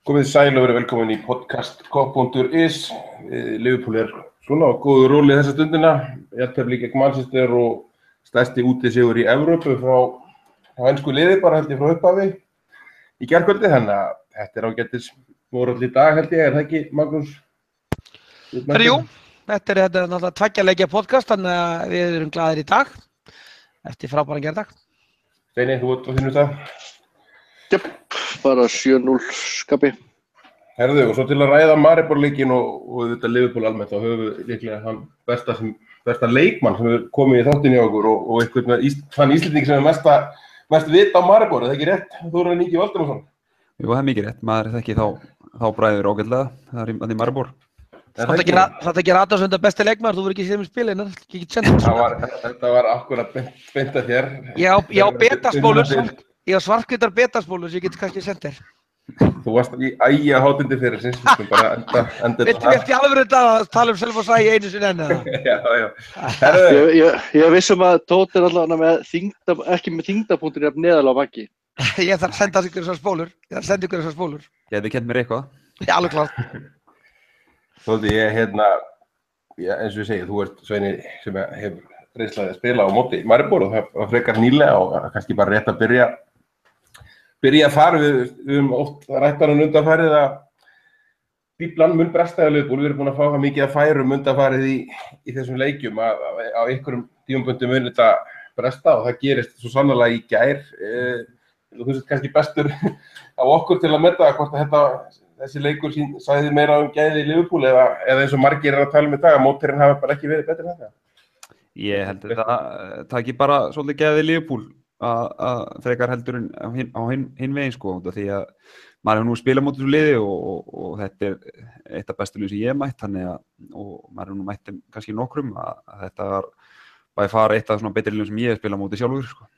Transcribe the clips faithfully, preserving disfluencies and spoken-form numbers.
Komið sæl og verið velkomin í podcast Kopp punktur is. Liverpool er svona á góðu róli þessa stundina. Jafntefli gegn Manchester og stærsti útisigur í Evrópu frá ensku liði bara held ég frá upphafi í gærkvöldi, þannig að þetta er ágætis morall í dag held ég, er það ekki, Magnús? Herri, jú, þetta er þetta náttúrulega tveggja leikja podcast, þannig að við erum glaðir í dag eftir frábæran gærdag. Steini, þú ert á þínu stað? Jöp, bara sjö núll skapi. Herðu, og svo til að ræða Maribor-leikinn og, og þetta Liverpool almennt, þá höfum við líklega hann besta, sem, besta leikmann sem hefur komið í þáttinn í okkur og, og einhvern með ís, þann Íslending sem er mesta, mest vita á Maribor, er það ekki rétt? Þú eru Ingi Valdimarsson. Jú, það er mikið rétt, maður þekki þá, þá bræður ágætlega, það er í Maribor. Það er ekki ratarsönda besti leikmaður, þú verður ekki séð með spilin, ekki sendið. Þetta var akkurat beint að þér. Ég á betaspólur, ég á svartkvítar betaspólur sem ég get kannski sendið. Þú varst í ægja hátindi fyrir sinns, við skulum bara enda, enda Vittu við eftir alveg þetta að tala um Selfoss ægi einu sinni enn eða? Já, já. Herðu. Ég, ég, ég vissum að Tóti er allavega með þyngda, ekki með þyngdapunktur jafn neðal á bakki. Ég þarf að senda ykkur þessar spólur, ég þarf að senda ykkur þessar spólur. Ég hefði kennt mér eitthvað. Já, alveg klart. Tóti, ég hérna, já, eins og ég segi, þú ert Sveini sem hefur reynslega að spila á móti Maribor og það var frekar nýlega og kannski bara rétt að byrja byrja að fara, við, við um oft rættanum undanfarið að bíblan mun bresta í Liverpool, við erum búin að fá það mikið að færum undanfarið í, í þessum leikjum að á einhverjum tímapunktum mun þetta bresta og það gerist svo sannarlega í gær. Eh, þú veist kannski bestur á okkur til að meta hvort að þetta, þessi leikur sín, sagði meira um gæði í Liverpool eða, eða eins og margir er að tala um í dag að mótherinn hafi bara ekki verið betur en þetta. Ég held að það taki bara svolítið gæði í Liverpool að frekar heldur en á hinn, á hinn, hinn veginn sko, því að maður hefur nú spilað móti þessu liði og, og, og þetta er eitt af bestu liðum sem ég hef mætt, þannig að og maður hefur nú mætt þeim kannski nokkrum að, að þetta var bara fara eitt af svona betri liðum sem ég hef spilað móti sjálfur sko.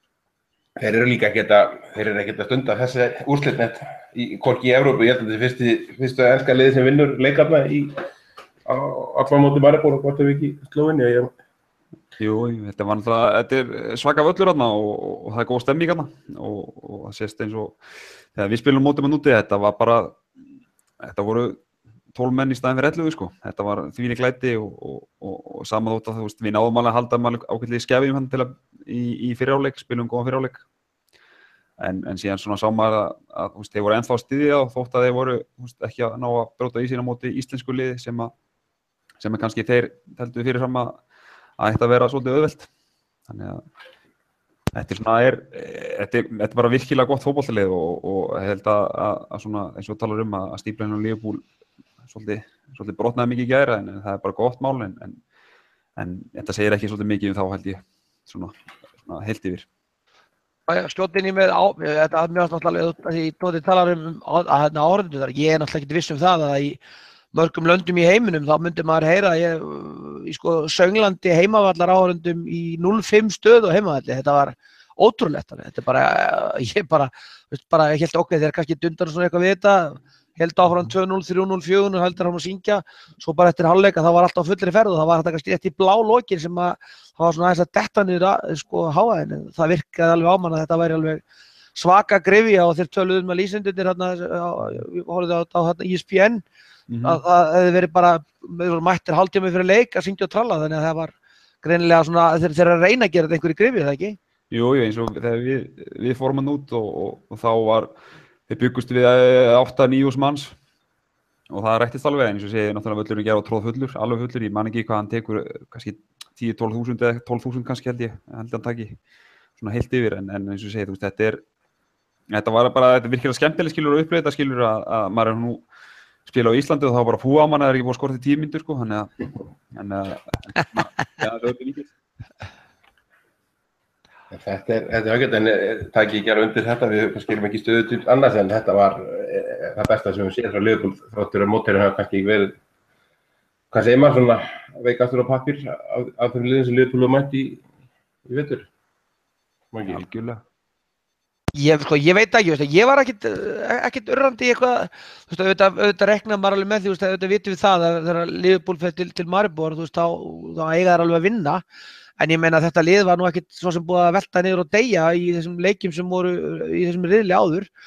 Þeir eru líka ekkert að, þeir eru ekkert að stunda þessi úrslitnet í hvorki í Evrópu, ég held að þetta er fyrsti, fyrstu enska liði sem vinnur leikarna í á allan móti Maribor og hvort ef ekki Slóvenía. Ég Jú, þetta var náttúrulega, þetta er svaka völlur þarna og, og, og það er góð stemming þarna og, og það sést eins og þegar við spilum mótið með núti, þetta var bara, þetta voru tólf menn í staðinn fyrir ellefu sko, þetta var þvílík læti og, og, og, og sama þótt að þú veist, við náðum alveg að halda alveg ágætlega í skefjum hann til að í, í fyriráleik, spilum góðan fyriráleik, en, en síðan svona sá maður að, að þú veist, þeir voru ennþá að styðja og þótt að þeir voru, þú veist, ekki að ná að brjóta í sína móti íslensku liði sem að, sem að kannski þeir teldu fyrir fram að að þetta vera svolítið auðvelt. Þannig að þetta er svona, er, þetta er, þetta er bara virkilega gott fótboltalið og, og ég held að, að, að svona, eins og talar um að, að stíflan og Liverpool svolítið, svolítið brotnaði mikið í gæra en, en það er bara gott mál en, en, en þetta segir ekki svolítið mikið um þá held ég, svona, svona heilt yfir. Skjótin í með á, þetta er mjög náttúrulega því Tóti talar um að áhorfendur þar, ég er náttúrulega ekki viss um það að í mörgum löndum í heiminum, þá myndi maður heyra ég, í sko Sönglandi heimavallar áhorfendum í núll fimm stöðu á heimavalli, þetta var ótrúlegt, þetta er bara, ég bara, veist bara, ég held okkur þeir kannski dundar svona eitthvað við þetta, held áfram tvö núll, þrjú núll, fjögur núll, heldur hann að syngja, svo bara eftir hálfleika, það var alltaf fullri ferð og það var þetta kannski rétt í blá lokin sem að, það var svona aðeins að detta niður að, sko, háaðin, það virkaði alveg á mann að þetta væri alveg svaka grifja og þeir töluðu með lýsendurnir hérna, horfðu á, á, á E S P N, Mm -hmm. að það hefði verið bara mættir hálftíma fyrir leik að syngja og tralla þannig að það var greinilega svona þeir, þeir að reyna að gera þetta einhverju grifið, það ekki? Jú, jú, eins og þegar við, við fórum hann út og, og, og þá var, við byggust við átta níu manns og það rættist alveg eins og segi náttúrulega völlurinn gerði á tróð fullur, alveg fullur, ég man ekki hvað hann tekur kannski tíu til tólf þúsund eða tólf þúsund kannski held ég, held hann taki svona heilt yfir en, en eins og segi þú veist þetta er, þetta var bara, þetta er virkilega skemmtileg skilur og uppleið þetta skilur að, að maður er nú spila á Íslandi og þá var bara púa á mann, það er ekki búið að skora til tíu mínútur sko, þannig að, þannig að, ja, það er líkið. Þetta er, þetta er ágætt, en það ekki ekki alveg undir þetta, við skilum ekki stöðu til annars, en þetta var e, það besta sem við séum frá Liverpool, þráttur að mótherinn hafa kannski ekki verið, hvað segir maður, svona veikastur á pappír af, af þeim liðum sem Liverpool var mætt í, í vetur? Algjörlega. Ég, sko, ég veit ekki, veist, ég var ekkit, ekkit urrandi í eitthvað, þú veist, auðvitað, auðvitað rekna maður alveg með því, þú veist, auðvitað vitum við það að þegar Liverpool fer til, til Maribor, þú veist, þá, þá eiga þær alveg að vinna, en ég meina að þetta lið var nú ekkit svo sem búið að velta niður og deyja í þessum leikjum sem voru í þessum riðli áður,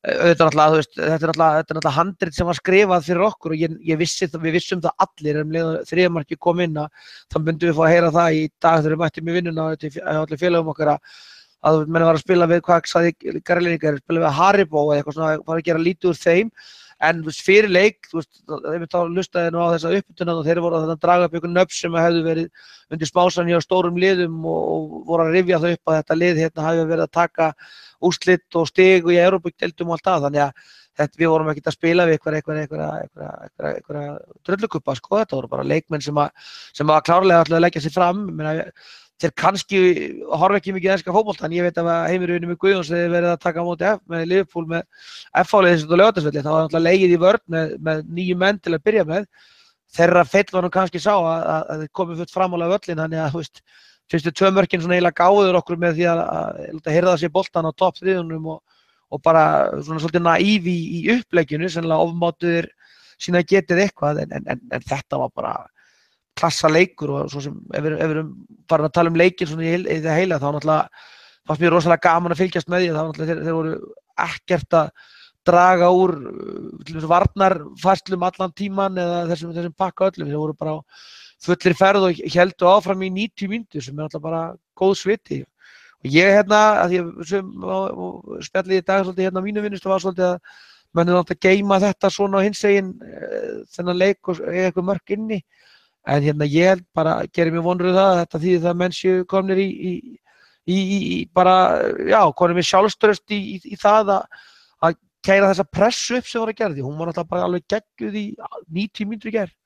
auðvitað náttúrulega, þú veist, þetta er náttúrulega, þetta er náttúrulega handrit sem var skrifað fyrir okkur og ég, ég vissi það, við vissum það allir um leið og þriðja markið kom inn að þá myndum við fá að heyra það í dag þegar við mættum í vinnuna og allir félögum okkar að, að menn var að spila við, hvað sagði Garðlendingar, spila við Haribo eða eitthvað svona, var að gera lítið úr þeim en þú veist, fyrir leik, þú veist, ef við þá lustaði nú á þessa uppbytuna og þeir voru að draga upp einhvern nöfn sem hefðu verið undir smásan hjá stórum liðum og, og voru að rifja þau upp að þetta lið hérna hafi verið að taka úrslit og stig og í Evrópudeildum og allt það, þannig að þetta, við vorum ekkert að spila við einhverja einhverja einhverja einhverja einhverja drullukuppa, sko, þetta voru bara leikmenn sem að sem að klárlega ætluðu að leggja sig fram, menna þeir kannski horfa ekki mikið enska fótbolta en ég veit að Heimir Unni með Guðjóns þegar verið að taka á móti F með Liverpool með F á-liðið og Laugardalsvelli, þá var náttúrulega legið í vörn með, með nýju menn til að byrja með þeirra feill var nú kannski sá að, að, að þeir komið fullt framála völlin þannig að þú veist, fyrstu tvö mörkin svona eiginlega gáður okkur með því að, að, að hirða sér boltan á topp þriðjunum og, og bara svona svolítið naív í, í upplegginu, sennilega ofmátuðir sína getið eitthvað en, en, en, en þetta var bara klassa leikur og svo sem ef við, ef við erum farin að tala um leikin svona í, í það heila þá náttúrulega fannst mér rosalega gaman að fylgjast með því þá náttúrulega þeir, þeir voru ekkert að draga úr til þess varnarfærslum allan tíman eða þessum, þessum pakka öllum, þeir voru bara á fullir ferð og héldu áfram í níutíu mínútur sem er náttúrulega bara góð sviti og ég hérna, að ég sem spjallið í dag svolítið hérna á mínu vinnustu var svolítið að menn er náttúrulega að geyma þetta svona á hinsegin þennan leik og eiga eitthvað mörk inni en hérna ég held bara, gerir mér vonur það að þetta þýðir það að menn séu komnir í, í, í, í bara, já, komnir með sjálfströst í, í, í það að, að kæra þessa pressu upp sem var að gera því, hún var náttúrulega bara alveg geggjuð í níutíu mínútur í gær.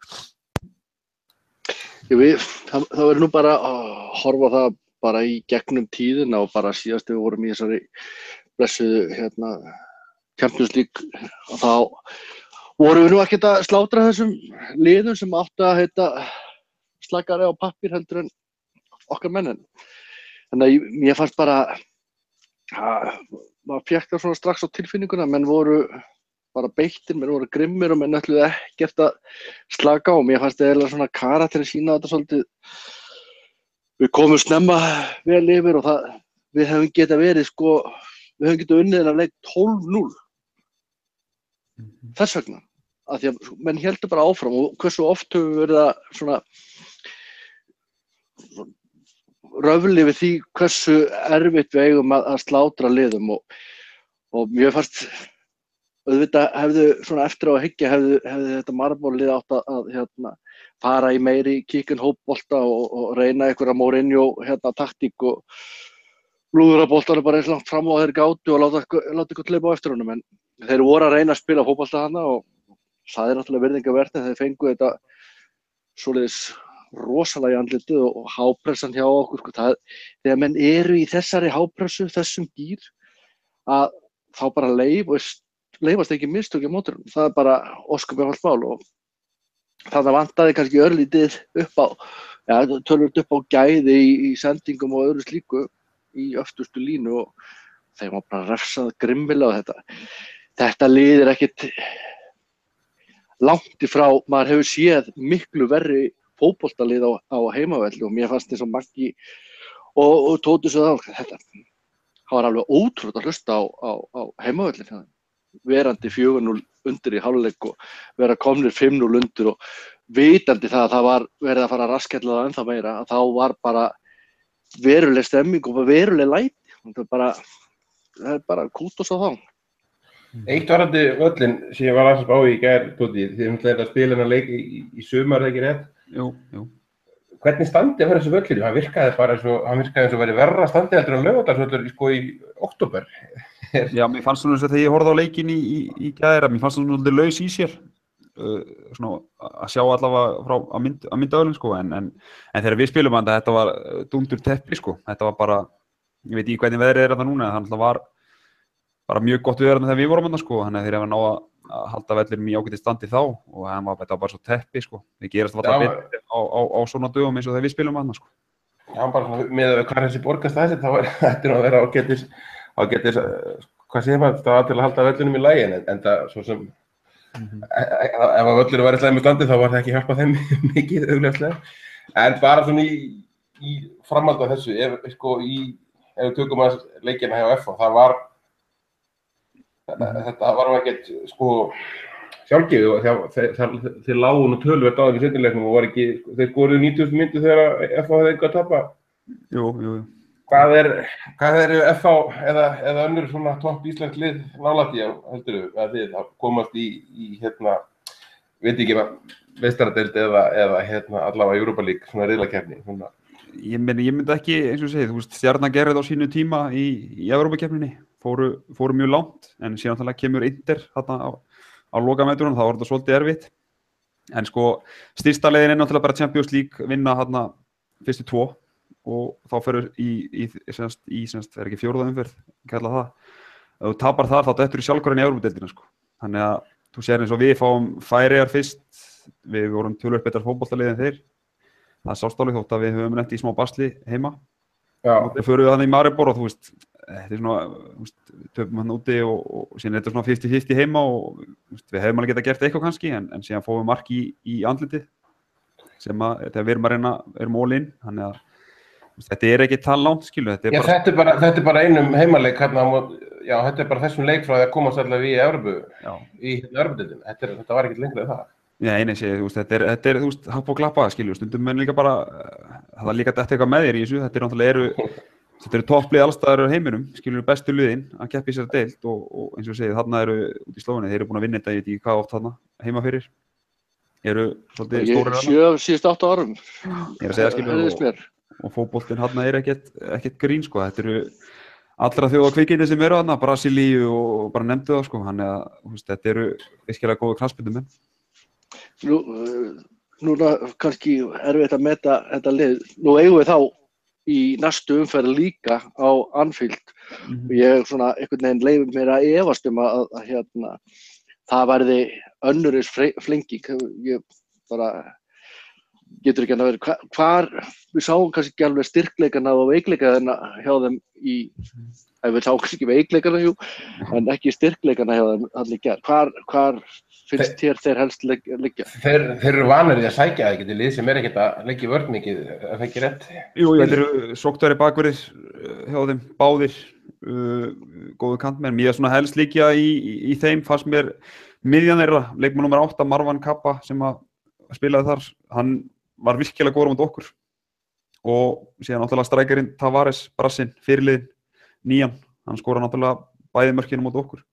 Við, það, það verður nú bara að horfa það bara í gegnum tíðina og bara síðast við vorum í þessari blessuðu hérna Champions League og þá vorum við nú ekkert að slátra þessum liðum sem áttu að heita slakari á pappír heldur en okkar mennin. Þannig að mér fannst bara að maður fékk það svona strax á tilfinninguna, menn voru bara beittir, menn voru grimmir og menn ætluðu ekkert að slaka á. Mér fannst eiginlega svona karakterinn sína þetta svolítið. Við komum snemma vel yfir og það, við hefum getað verið sko, við hefum getað unnið þennan leik tólf núll. Þess vegna, að því að menn héldu bara áfram og hversu oft höfum við verið að svona röfli við því hversu erfitt við eigum að, að slátra liðum og, og mér fannst auðvitað hefðu svona eftir á að hyggja hefðu, hefðu þetta Maribor-lið átt að, að hérna, fara í meiri kíkinn hópbolta og, og reyna einhverja Mourinho hérna, taktík og lúðra boltanum bara eins langt fram á þeir gátu og láta, láta eitthvað hleypa á eftir honum en þeir voru að reyna að spila fótbolta hana og það er náttúrulega virðingarvert en þeir fengu þetta svoleiðis rosalega í andlitið og, og hápressan hjá okkur sko, það, þegar menn eru í þessari hápressu, þessum gír að þá bara leifast, leifast ekki mistök í mótorum, það er bara ósköp einfalt mál og þannig vantaði kannski örlítið upp á, ja, tölvöld upp á gæði í, í sendingum og öðru slíku í öftustu línu og þeim var bara refsað grimmilega á þetta. Þetta lið er ekkert langt í frá, maður hefur séð miklu verri fótboltalið á, á heimavelli og mér fannst eins og Maggi og, og Tóti svo það, þetta, það var alveg ótrúlega að hlusta á, á, á heimavellin, verandi fjögur núll undir í hálfleik og vera komnir fimm núll undir og vitandi það að það var verið að fara að raskella það ennþá meira, að þá var bara veruleg stemming og veruleg læti, það er bara, það er bara kútos á þá. Eitt varandi völlin sem ég var aðeins á í gær, Tóti, þið ætlaðir að spila hennar leik í, í sumar, ekki rétt? Jú, jú. Hvernig standið var þessu völlinu? Hann virkaði bara eins og, hann virkaði eins og verið verra standið heldur en Laugardalsvöllur sko í október. Já, mér fannst svona eins og þegar ég horfði á leikinn í, í, í gær, mér fannst svona svolítið laus í sér. Uh, svona að sjá allavega frá að mynd, að mynda öllum sko, en, en, en þegar við spilum hann, þetta var dundur teppi sko. Þetta var bara, ég veit ekki hvernig veðrið er þetta núna, en það var bara mjög gott viðar þegar við vorum hann sko, þannig að þeir hafa náð að halda vellinum í ágæti standi þá og hann var, þetta var bara svo teppi sko. Við gerast alltaf betur á, á, á svona dögum eins og þegar við spilum hann sko. Já, bara svona með hvað þessi borgast þessi, þá var þetta að vera ágætis, ágætis, hvað segir maður, það var til að halda vellinum í lagi, en, en það svo sem, mm-hmm. ef að völlurinn var í slæmu standi þá var það ekki hjálpað þeim mikið augljóslega. En bara svona í, í framhald af þessu, ef, sko, í, ef við tökum að leikina hjá F H, það var þetta var nú ekkert, sko, sjálfgefið, þeir lágu nú töluvert á þeim í seinni leiknum og var ekki, þeir skoruðu níutíu myndu þegar F H hefði eitthvað að tapa. Jú, jú, jú. Hvað er, hvað er F H eða, eða önnur svona topp íslensk lið nálægt í, heldur þú, að þið að komast í, í hérna, veit ekki hvað, meistaradeild eða, eða hérna, allavega Europa League, svona riðlakeppni, svona. Ég myndi, ég myndi ekki, eins og segið, þú veist, Stjarnan gerði á sínu tíma í, í Evrópukeppninni, fóru, fóru mjög langt, en síðan þannig kemur Inter þarna á, á lokametrunum, þá var þetta svolítið erfitt. En sko, styrsta leiðin er náttúrulega bara Champions League vinna þarna fyrstu tvo og þá ferur í, í, semst, í semst, er ekki fjórða umferð, kalla það. Ef þú tapar þar, þá dettur í sjálfkvörðin í Evrópudeildina, sko. Þannig að þú sér eins og við fáum Færeyjar fyrst, við vorum töluvert betra fótboltalið en þeir. Það sást alveg þótt að við höfum lent í smá basli heima. Já. Við förum við þannig í Maribor og þú veist, þetta er svona, þú veist, töpum hann úti og, og síðan er þetta svona fimmtíu fimmtíu heima og veist, við hefum alveg getað gert eitthvað kannski, en, en síðan fáum við mark í, í andlitið sem að, þegar við erum að reyna, erum all in, þannig að veist, þetta er ekki tala langt, skilu. Þetta er, já, bara... þetta er bara, þetta er bara einum heimaleik hérna, já, þetta er bara þessum leik frá því að komast allavega í Evrópu, í Evrópudeildinni, þetta, þetta var ekkert lengra en það. Nei, nei, sé, þú veist, þetta er, þetta er, þú veist, happ og klappa, skilju, stundum menn líka bara, það er líka dætt eitthvað með þér í þessu, þetta er náttúrulega eru, þetta eru topplið allstaðar heiminum, skilju, bestu liðin að keppa í sér deild og, og eins og segið, þarna eru út í Slóvenni, þeir eru búin að vinna þetta, ég veit ekki hvað oft þarna, heima fyrir, eru svolítið stórir þarna. Sjö síðustu átta árum. Ég er að segja, skilju, og, og fótboltinn þarna er ekkert, ekkert grín, sko, þetta eru allra þjóða kvikindi sem eru þarna, Brasilíu og bara nefndu það, sko, þannig að, þú veist, þetta eru virkilega góðu knattspyrnumenn. Nú, núna kannski erfitt að meta þetta lið. Nú eigum við þá í næstu umferð líka á Anfield mm-hmm. og ég svona einhvern veginn leyfi mér að efast um að, að hérna, það verði önnuris flenging. Ég bara getur ekki að vera hvar, hvar við sáum kannski ekki alveg styrkleikana og veikleikana hjá þeim í ef við sáum kannski ekki veikleikana jú, en ekki styrkleikana hjá þeim allir gerð. Hvar, hvar finnst þér þeir helst liggja? Þeir, þeir eru vanir í að sækja ekkert í lið sem er ekkert að leggja vörn mikið, er það ekki rétt? Jú, þetta eru sóknari bakverðir hjá þeim, báðir, uh, góðu kantmenn. Mér er svona helst liggja í, í, í þeim, fannst mér miðjan þeirra, leikmann númer átta, Marwan Kappa, sem að spilaði þar, hann var virkilega góður á móti okkur. Og síðan náttúrulega strækjarinn Tavares, Brassinn, fyrirliðinn, nýjan, hann skorar náttúrulega bæði mörkina móti okkur.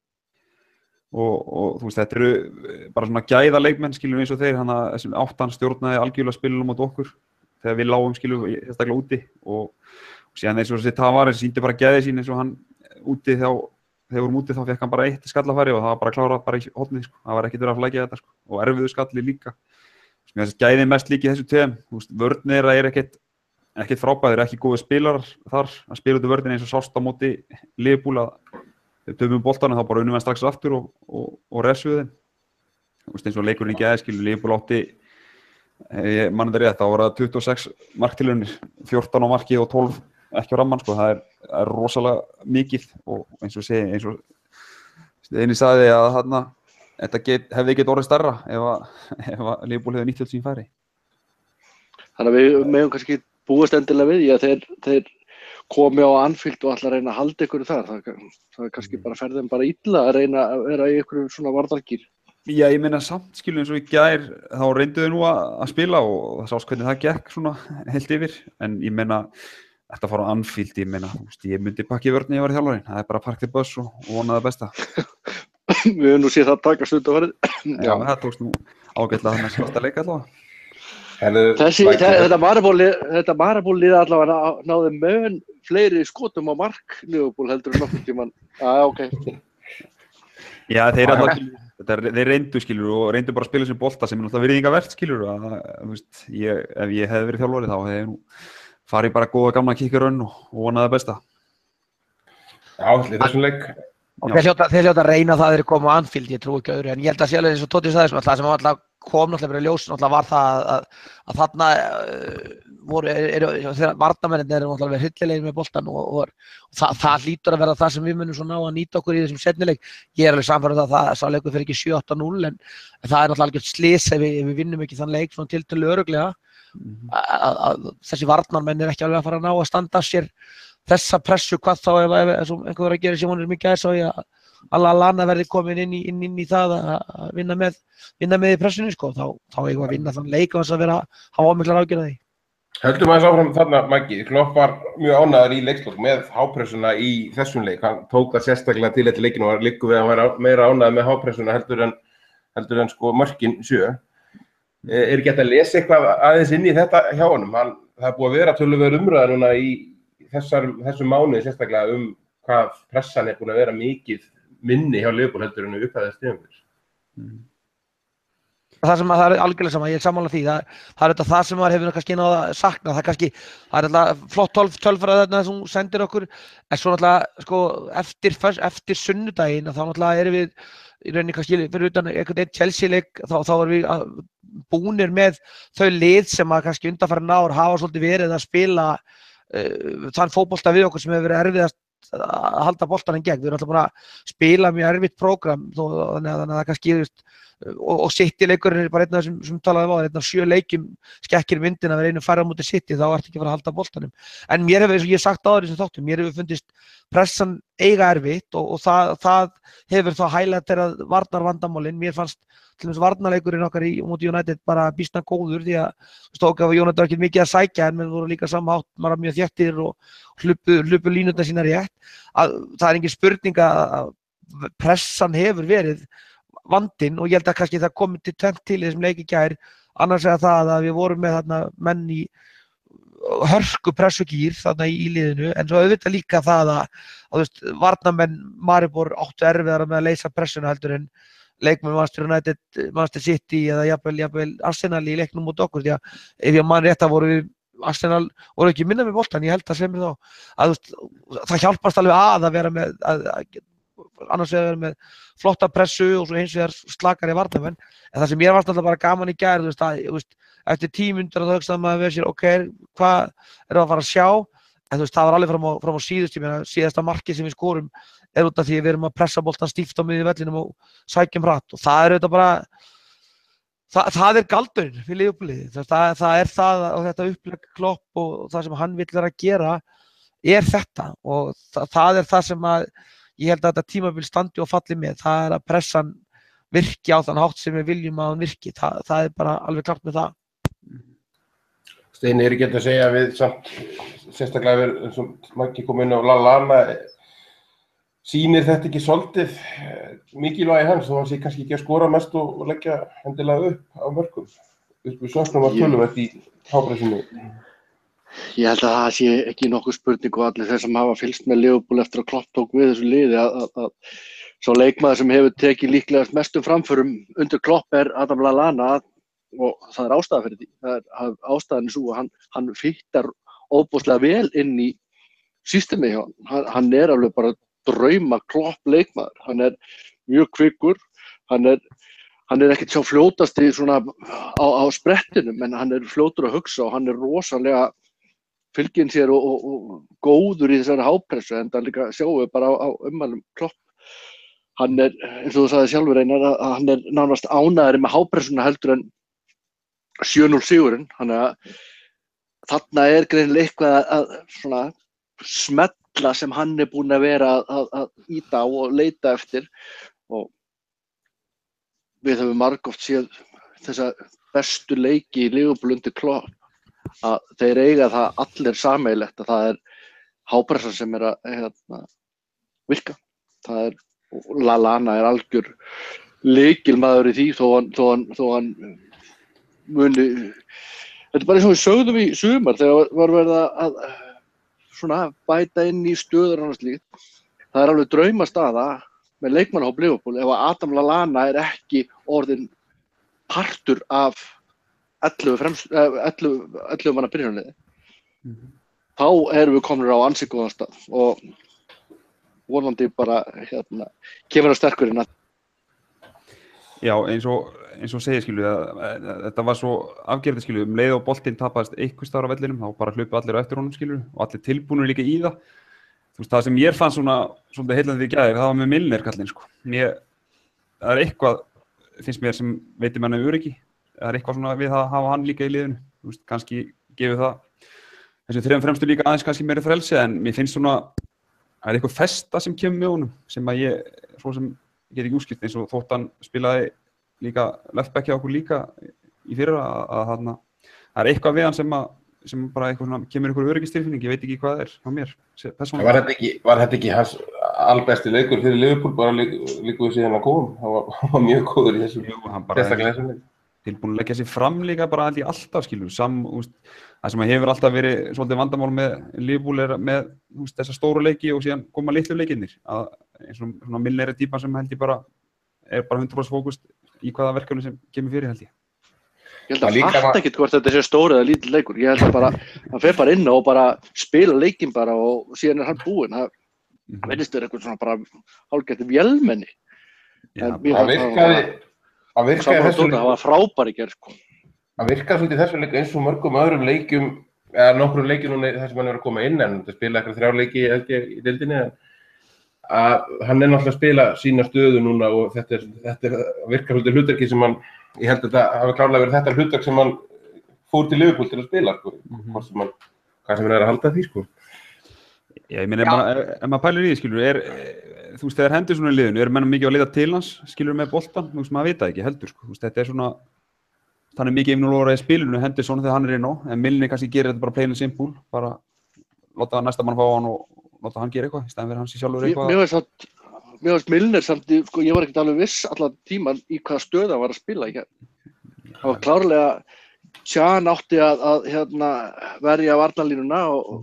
Og, og þú veist, þetta eru bara svona gæða leikmenn, skiljum eins og þeir, hann að þessum áttan stjórnaði algjörlega spilunum mot okkur þegar við lágum, skiljum, sérstaklega úti og, og síðan eins og þessi Tavares sýndi bara gæði sín eins og hann úti þá, þegar við vorum úti þá fekk hann bara eitt skallafæri og það var bara klárað bara í hornið, sko, það var ekkert verið að flækja þetta, sko, og erfiðu skalli líka. Sko, þessi gæði mest líki þessu tegum, þú veist, vörnir þeirra er ekkert, ekkert frábæðir, ekki góðir spilarar þar að spila út í vörnina eins og sást á móti Liverpool að við töfum boltanum þá bara unnum við strax aftur og, og, og resuðu þeim. Þú veist eins og leikurinn í gæði, skilur, Liverpool átti, ég mann þetta rétt, þá var það tuttugu og sex marktilraunir, fjórtán á marki og tólf ekki á ramman, sko, það er, er rosalega mikið og eins og segi, eins og eini sagði að þarna, þetta get, hefði ekki orðið stærra ef að, ef að Liverpool hefði nýtt til sín færi. Þannig að við megum kannski búast endilega við, já, þeir, þeir komi á Anfield og ætla að reyna að halda ykkur þar, það, það er kannski bara ferðin bara illa að reyna að vera í ykkur svona varðargýr. Já, ég meina samt, skilur, eins og í gær, þá reyndu þau nú að, að spila og það sást hvernig það gekk svona heilt yfir, en ég meina, þetta fara á Anfield, ég meina, ég myndi pakka í vörn ef ég var í þjálfarinn, það er bara park til buss og, og vona það besta. Við höfum nú séð það taka stund á verið. Já, það tókst nú ágætlega þannig að skilta leika allavega. Þessi, þetta Maribor-lið allavega náði mun fleiri skotum á mark Liverpool heldur en nokkuð tímann. Já, ok. Já, þeir, alltaf, þeir reyndu, skilur, og reyndu bara að spila sem bolta sem er náttúrulega virðingavert, skilur, að, þú veist, ég, ef ég hefði verið þjálfari þá hefði ég nú farið bara góða gamla kikkarönn og, og vonaði það besta. Já, allir þessum leik. Og þeir hljóta, þeir hljóta að reyna það að þeir koma á Anfield, ég trú ekki öðru, en ég held að sé alveg eins og Tóti sagði, það sem alltaf kom náttúrulega verið ljós, náttúrulega var það að, að þarna uh, voru, er, er, þegar varnarmennirnir eru náttúrulega verið hryllilegir með boltan og, og, og það, það hlýtur að vera það sem við munum svo ná að nýta okkur í þessum seinni leik. Ég er alveg sannfærður um það að það sá leikur fyrir ekki sjö átta núll, en það er náttúrulega algjört slys ef við, ef við vinnum ekki þann leik svona tiltölulega örugglega, mm-hmm. að, að þessi varnarmenn er ekki alveg að fara að ná að standa sér þessa pressu, hvað þá ef, ef, ef einhver var að gera sem hún er mikið aðeins á ég að að Lallana verði komin inn í, inn, inn í það að vinna með, vinna með í pressinu, sko, þá, þá eigum við að vinna þann leik og þess að vera, hafa ómiklar ágjörði því. Höldum aðeins áfram þarna, Maggi. Klopp var mjög ánægður í leikslok með hápressuna í þessum leik. Hann tók það sérstaklega til eftir leikinu og var líku við að vera meira ánægður með hápressuna heldur en, heldur en sko mörkin sjö. Er ekki hægt að lesa eitthvað aðeins inn í þetta hjá honum? Hann, það er búið að vera töluverð umræða núna í þessar, þessum mánuði sérstaklega um hvað pressan er búin að vera mikið minni hjá Liverpool heldur en upphæðast tímabils. Mm. Það sem að það er algjörlega sama, ég er sammála því, það, það er þetta það sem maður hefur kannski náð að sakna, það er kannski, það er alltaf flott tölfræði þarna sem hún sendir okkur, en svo náttúrulega, sko, eftir, eftir sunnudaginn, þá náttúrulega erum við í rauninni kannski fyrir utan einhvern veginn Chelsea-leik, þá, þá erum við búnir með þau lið sem að kannski undanfarin ár hafa svolítið verið að spila uh, þann fótbolta við okkur sem hefur verið erfiðast að halda boltanum gegn. Við erum alltaf búin að spila mjög erfitt prógram, þannig að það kannski og, og City-leikurinn er bara einn af þessum sem talaði á, einn af sjö leikjum skekkir myndin að vera einu færra á móti City, þá ertu ekki að fara að halda boltanum. En mér hefur, eins og ég sagt áður í þessum þáttum, mér hefur fundist pressan eiga erfitt og, og það, það hefur þá hæglætterað varnarvandamálin. Mér fannst til dæmis varnarleikurinn okkar í móti United bara býsna góður því að stók af United var ekki mikið að sækja en menn voru líka samhátt, maður mjög þéttir og hlupu, hlupu línutna sína rétt. Að, það er engin spurning að pressan hefur verið vandinn og ég held að kannski það komið til tvennt til í þessum leik í gær, annars er það að við vorum með þarna menn í hörku pressugýr þarna í, í liðinu, en svo auðvitað líka það að, að veist, varnarmenn Maribor áttu erfiðara með að leysa pressuna heldur en leikmenn Manchester United, Manchester City eða jafnvel, jafnvel Arsenal í leiknum mot okkur, því að ef ég man rétt að voru við Arsenal voru ekki minna með boltan, ég held að sem er þá að veist, það hjálpast alveg að að vera með að, að, annars vegar vera með flotta pressu og svo hins vegar slakari varnarmenn, en það sem ég varst alltaf bara gaman í gær, þú veist, að, þú veist, eftir tímundur að það hugsaði maður við sér, ok, hvað erum við að fara að sjá, en þú veist, það var alveg fram á, fram á síðust, ég meina, síðasta markið sem við skorum er út af því að við erum að pressa boltan stíft á miðju vellinum og sækjum hratt og það er auðvitað bara, það, það er galdurinn fyrir Liverpool-liðið, það, það er það og þetta upplegg Klopp og það sem hann vill vera að gera er þetta og það, það er það sem að ég held að þetta tímabil standi og falli með, það er að pressan virki á þann hátt sem við viljum að hann virki, það, það er bara alveg klart með það. Steini, er ekki að segja við samt, sérstaklega við, eins og Maggi kom inn á Lallana, sýnir þetta ekki svolítið mikilvægi hans, þó hann sé kannski ekki að skora mest og, og leggja hendilega upp á mörkum, upp við sögnum að tölum þetta í hápressinu. Ég held að það sé ekki nokkuð spurning og allir þeir sem hafa fylgst með Liverpool eftir að Klopp tók við þessu liði að, að, að svo leikmaður sem hefur tekið líklegast mestum framförum undir Klopp er Adam Lallana og það er ástæða fyrir því. Það er ástæðan svo að hann, hann fittar óbúslega vel inn í systemi hjá hann. Hann er alveg bara drauma Klopp leikmaður. Hann er mjög kvikkur, hann er Hann er ekkert sá fljótasti svona á, á sprettinum, en hann er fljótur að hugsa og hann er rosalega fylginn sér og, og, og góður í þessari hápressu, en það líka sjáum við bara á, á ummælum Klopp. Hann er, eins og þú sagði sjálfur Einar, að hann er nánast ánægðari með hápressuna heldur en sjö núll sigurinn. Þannig að þarna er greinilega eitthvað að svona smella sem hann er búinn að vera að, að ýta á og leita eftir og við höfum margoft séð þessa bestu leiki í Liverpool undir Klopp að þeir eiga það allir sameiginlegt að það er hápressan sem er að hérna, virka. Það er, Lallana er algjör lykilmaður í því þó hann, þó hann, þó hann muni, þetta er bara eins og við sögðum í sumar þegar var verið að svona bæta inn í stöður annars líkt. Það er alveg draumastaða með leikmannahóp Liverpool ef að Adam Lallana er ekki orðinn partur af ellefu fremst, ellefu, ellefu manna byrjunarliði. Mm-hmm. Þá erum við komin á ansi góðan stað og vonandi bara hérna, kemur að sterkur inn að. Já, eins og, eins og segir skilu, að, að, að þetta var svo afgerðið skilu, um leið og boltinn tapaðist einhvers staðar á vellinum, þá bara hlupu allir á eftir honum skilu og allir tilbúnir líka í það. Þú veist, það sem ég fann svona svolítið heillandi í gær, það var með Milner kallinn sko. Mér, það er eitthvað, finnst mér sem veitir manni öryggi. Það er eitthvað svona við að hafa hann líka í liðinu. Þú veist, kannski gefur það þessu þriðan fremstu líka aðeins kannski meiri frelsi, en mér finnst svona það er eitthvað festa sem kemur með honum sem að ég, svo sem get ekki útskipt eins og þótt hann spilaði líka leftback hjá okkur líka í fyrra að, að hann, það er eitthvað við hann sem að sem bara eitthvað svona, kemur einhver öryggistilfinning, ég veit ekki hvað það er hjá mér. Var þetta ekki, var þetta ekki hans albesti leikur fyrir Liverpool bara líkuðu síðan að kom? Hann var, hann var mjög góður í þessu, sérstaklega þessum leik. Tilbúin að leggja sig fram líka bara allir alltaf, skilur, sam, úst, það sem hefur alltaf verið svolítið vandamál með Liverpool er með úst, þessa stóru leiki og síðan koma litlu leikinnir. Að eins og svona Milner típa sem held ég bara, er bara hundrað prósent fókust í hvaða verkefni sem kemur fyrir held ég. Ég held að fatta ekkert hvort þetta sé stóri eða lítill leikur. Ég held að bara, hann fer bara inn og bara spila leikinn bara og síðan er hann búinn. Það mm-hmm. veitist vera eitthvað svona bara hálfgert vélmenni. Já, það virkaði, það virkaði þessu leik. Það var frábær í gerð, sko. Það virkaði svolítið þessu leik eins og mörgum öðrum leikjum, eða nokkrum leikjum núna þar sem hann er að koma inn en það spila eitthvað þrjá leiki held ég í deildinni. Að hann er náttúrulega að spila sína stöðu núna og þetta er, þetta er virkar svolítið hlutverki sem hann, ég held að þetta hafi klárlega verið þetta hlutverk sem hann fór til Liverpool til að spila, sko, hvort sem hann, hvað sem hann er að halda því, sko. Já, ég meina, ef maður, ef maður pælir í því, skilur, er, þú veist, þegar hendur svona í liðinu, eru menn mikið að leita til hans, skilur, með boltan, þú veist, maður veit það ekki heldur, sko, þú veist, þetta er svona, þannig mikið immunolóra í spilinu, hendur svona þegar hann er inn á, en Milner kannski gerir þetta bara plain and simple, bara láta næsta mann fá hann og láta hann gera eitthvað, í staðinn fyrir hans í sjálfur eitthvað. Mér finnst það, mér finnst Milner samt, sko, ég var ekkert alveg viss allan tíman í hvaða stöð hann var að spila í gegn. Það var klárlega, Tjan átti að, að hérna, verja varnarlínuna og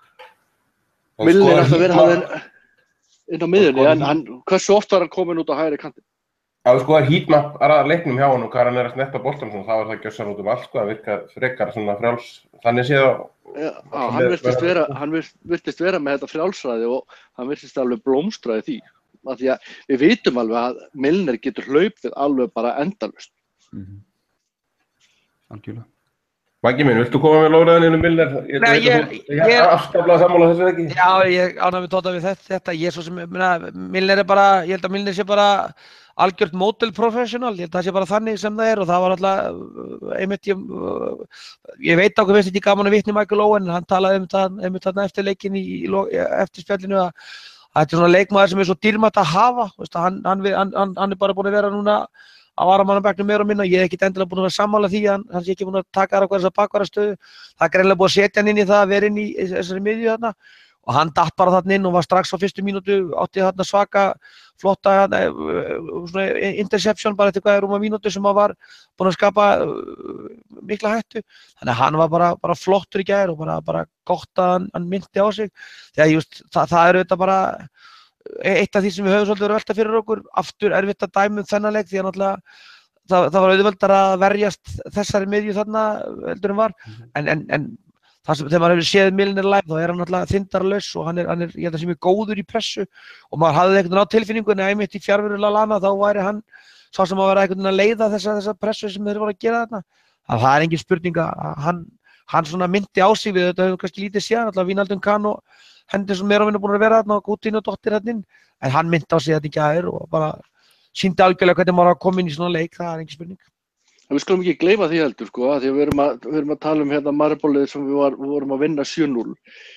mm. Milner átti að vera hann inn á miðjunni, en hann, hversu oft var hann komin út á hægri kantinn? Ef þú skoðar heatmap að leiknum hjá hann og hvað hann er að snerta boltan, þá var það gjössan út um allt, sko, það virkar frekar svona frjáls, þannig séð á... Já, hann virtist vera, hann virtist vera með þetta frjálsræði og hann virtist alveg blómstraði því. Af því að við vitum alveg að Milner getur hlaupið alveg bara endalaust. Mm-hmm. Algjörlega. Maggi minn, viltu koma með lóðræðin inn um Milner? Ég, Nei, ég... Ég er afskaplega sammála þessu ekki. Já, ég ánægði tóta við þetta. Ég er svo sem, minna, Milner er bara, ég held að Milner sé bara algjört model professional. Ég held að það sé bara þannig sem það er og það var alltaf, einmitt, ég, ég veit ákveð finnst ekki gaman að vitni Michael Owen, hann talaði um það, einmitt þarna eftir leikin í, í eftir spjallinu að þetta er svona leikmaður sem er svo dýrmætt að hafa, veist, hann, hann, hann, hann er bara búin að vera núna að varamannabekknum meira og minna, ég er ekkert endilega búin að vera sammála því að hann sé ekki búin að taka þar á hverja bakvarastöðu, það er greinlega búin að setja hann inn í það að vera inn í þessari miðju þarna og hann datt bara þarna inn og var strax á fyrstu mínútu, átti þarna svaka flotta svona interception bara eftir hvaða rúma mínútu sem hann var búin að skapa mikla hættu, þannig að hann var bara, bara flottur í gær og bara, bara gott að hann, hann myndi á sig, þegar just, það, það er auðvitað bara eitt af því sem við höfum svolítið verið að velta fyrir okkur, aftur erfitt að dæma um þennan leik því að náttúrulega það, það var auðveldara að verjast þessari miðju þarna heldur en var, en, en, en það sem, þegar maður hefur séð Milner live þá er hann náttúrulega þyndarlaus og hann er, hann er, ég held að sé mjög góður í pressu og maður hafði einhvern veginn á tilfinningunni að einmitt í fjarveru Lallana þá væri hann sá sem að vera einhvern veginn að leiða þessa, þessa pressu sem þeir voru að gera þarna, að það er engin spurning að hann, hann svona myndi á sig við þetta hefur kannski lítið séð, náttúrulega Wijnaldum kann og Henderson meira og minna búin að vera þarna og Coutinho og Dottir þarna inn, en hann myndi á sig þetta í gær og bara sýndi algjörlega hvernig maður var að koma inn í svona leik, það er engin spurning. En við skulum ekki gleyma því heldur, sko, því að við erum að, við erum að tala um hérna Maribólið sem við, var, við vorum að vinna sjö núll.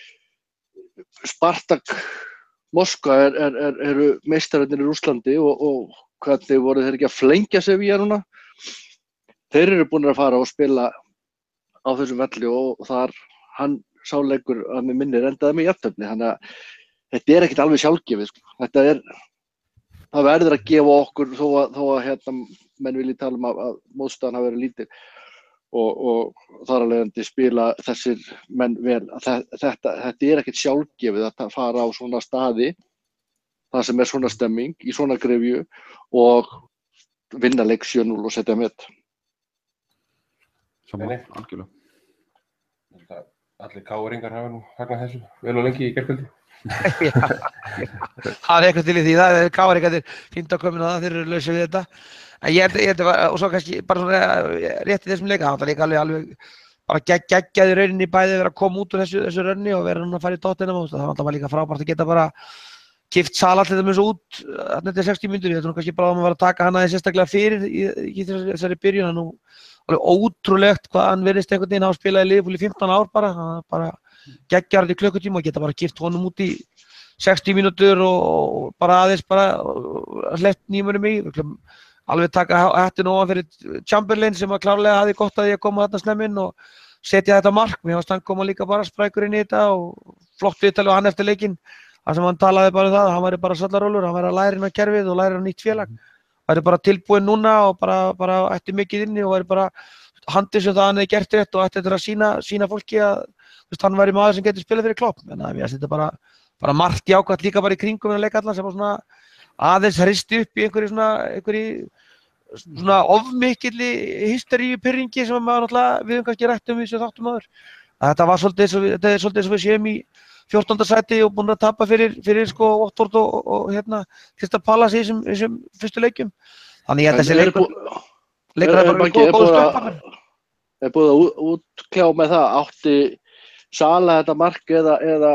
Spartak Moskva er, er, er, eru meistararnir í Rússlandi og, og hvernig voru þeir ekki að flengja Sevilla núna? Þeir eru búin að fara og spila á þessum velli og þar hann sáleikur að mig minnir endaði með jafntefli, þannig að þetta er ekkert alveg sjálfgefið, sko. Þetta er, það verður að gefa okkur þó að, þó að hérna, menn vilji tala um að, að mótstaðan hafi verið lítil og, og þar af leiðandi spila þessir menn vel. Þetta, þetta er ekkert sjálfgefið að fara á svona staði, það sem er svona stemming, í svona grefju og vinna leik sjö núll og setja met. Saman, algjörlega. Allir káringar hafa nú fagnað þessu vel og lengi í gærkvöldi. Já, það er eitthvað til í því, það er káringarnir fínt að koma inn á það, þeir eru lausir við þetta. En ég held, ég held, og svo kannski bara svona rétt í þessum leika, það var líka alveg, alveg bara gegg, geggjaði rauninni bæði verið að koma út úr þessu, þessu rönni og vera núna að fara í Tottenham og það var líka frábært að geta bara kipt Salah til dæmis út þarna eftir sextíu mínútur, ég ætlum kannski bara að maður var að taka hana sérstaklega fyrir í, í þessari byrjun, nú alveg ótrúlegt hvað hann virðist einhvern veginn hafa spilað í Liverpool í fimmtán ár bara, bara geggjar í klukkutíma og geta bara kipt honum út í sextíu mínútur og, og bara aðeins bara hleypt nýmunum í, alveg taka hættinu ofan fyrir Chamberlain sem að klárlega hafði gott að ég koma þarna snemminn og setja þetta mark, mér fannst hann koma líka bara sprækur inn í þetta og flott viðtal og hann eftir leikinn, þar sem hann talaði bara um það, hann væri bara sallarólur, hann væri að læra inn á kerfið og læra inn á nýtt félag, væri bara tilbúinn núna og bara, bara ætti mikið inni og væri bara handið sem það hann hefði gert rétt og ætti þetta að sína, sína fólki að veist, hann væri maður sem getur spilað fyrir Klopp, en það er bara, bara margt jákvætt líka bara í kringum en að leika allan sem var svona aðeins hristi upp í einhverju svona, einhverju svona ofmikilli hysteríupyrringi sem maður náttúrulega við höfum kannski rætt um þessu þáttum áður. Þetta var svolítið eins og við, þetta er svolítið eins og við séum í fjórtánda sæti og búin að tapa fyrir, fyrir sko Watford og, og, og hérna Crystal Palace í þessum, þessum fyrstu leikjum. Þannig ég held að þessi leikur leikur er bara góð góð stöðpakar. Er búið að útkljá með það, átti Sala þetta mark eða, eða,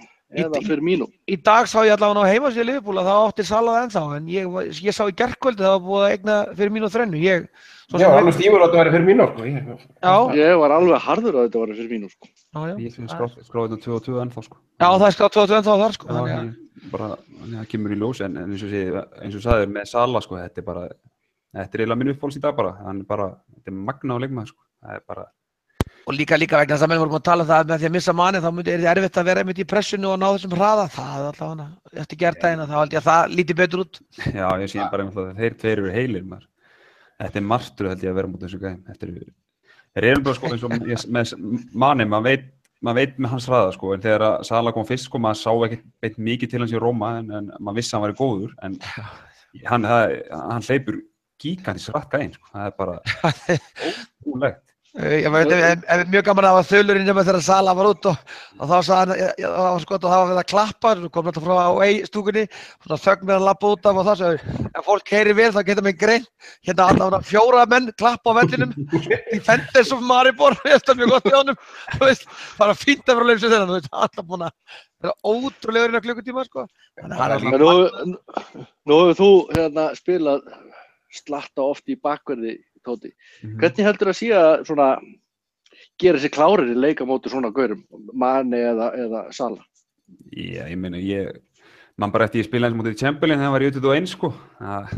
eða Firmino? Í, í dag sá ég allavega á heimasíðu Liverpool að það átti Sala það ennþá, en ég, ég sá í gærkvöldi það var búið að eigna Firmino þrennu. Ég, já, alveg stífur að þetta væri Firmino. Sko. Ég, já. Ég var alveg harður að þetta væri Firmino. Sko. Já, já. Ég finn skráðið á tvö og tvö ennþá. Sko. Já, það er skráð tvö og tvö ennþá þar. Sko. Já, ég, bara, það kemur í ljós, en, en eins og sé, eins og sagðir með Sala, sko, þetta er bara, þetta er eiginlega minn uppáhalds í dag bara, hann er bara, þetta er magna á leikmaður, sko, það er bara. Og líka líka vegna þess að menn voru búin að tala um það með því að missa manni, þá myndi, er það erfitt að vera einmitt í pressinu og ná þessum hraða, það er alltaf hana, eftir gerdaginn, þá held ég að það líti betur út. Já, ég sé bara einmitt að þeir tveir eru heilir, maður. Þetta er martröð held ég að vera mútið þessu gæðum, þetta er, þeir eru bara sko eins og ég, með manni, maður veit, maður veit með hans hraða sko, en þegar að Sala kom fyrst sko, maður sá ekki beitt mikið til hans í Róma, en, en maður vissi að hann væri góður, en hann, það, hann hleypur gígantískt hratt gæinn, sko, það er bara ótrúlegt. Ég veit, ef, ef mjög gaman að hafa þulurinn sem þegar Sala var út og, og þá sagði hann, ég, það var skott og það var við að klappa, kom þetta frá stúkunni, svona þögn með að lappa út af og það sagði, ef fólk heyri vel þá geta mig grein, hérna allavega fjóra menn klappa á vellinum, í Fenders of Maribor, þetta er mjög gott í honum, þú veist, bara fínt að vera að leysa þennan, þú veist, alltaf búin að vera ótrúlegur inn á klukkutíma, sko. Nú, nú hefur þú hérna spilað slatta oft í bakverði, Tóti. Mm-hmm. Hvernig heldur að sé að svona gera sér klárir í leika móti svona gaurum, Mane eða, eða Sala? Já, ég meina, ég, mann bara eftir ég spilaði eins mótið í Chamberlain þegar hann var í tuttugu og eins, sko. Það,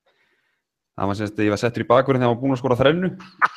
það var semst, ég var settur í bakverðin þegar hann var búinn að skora þrennu.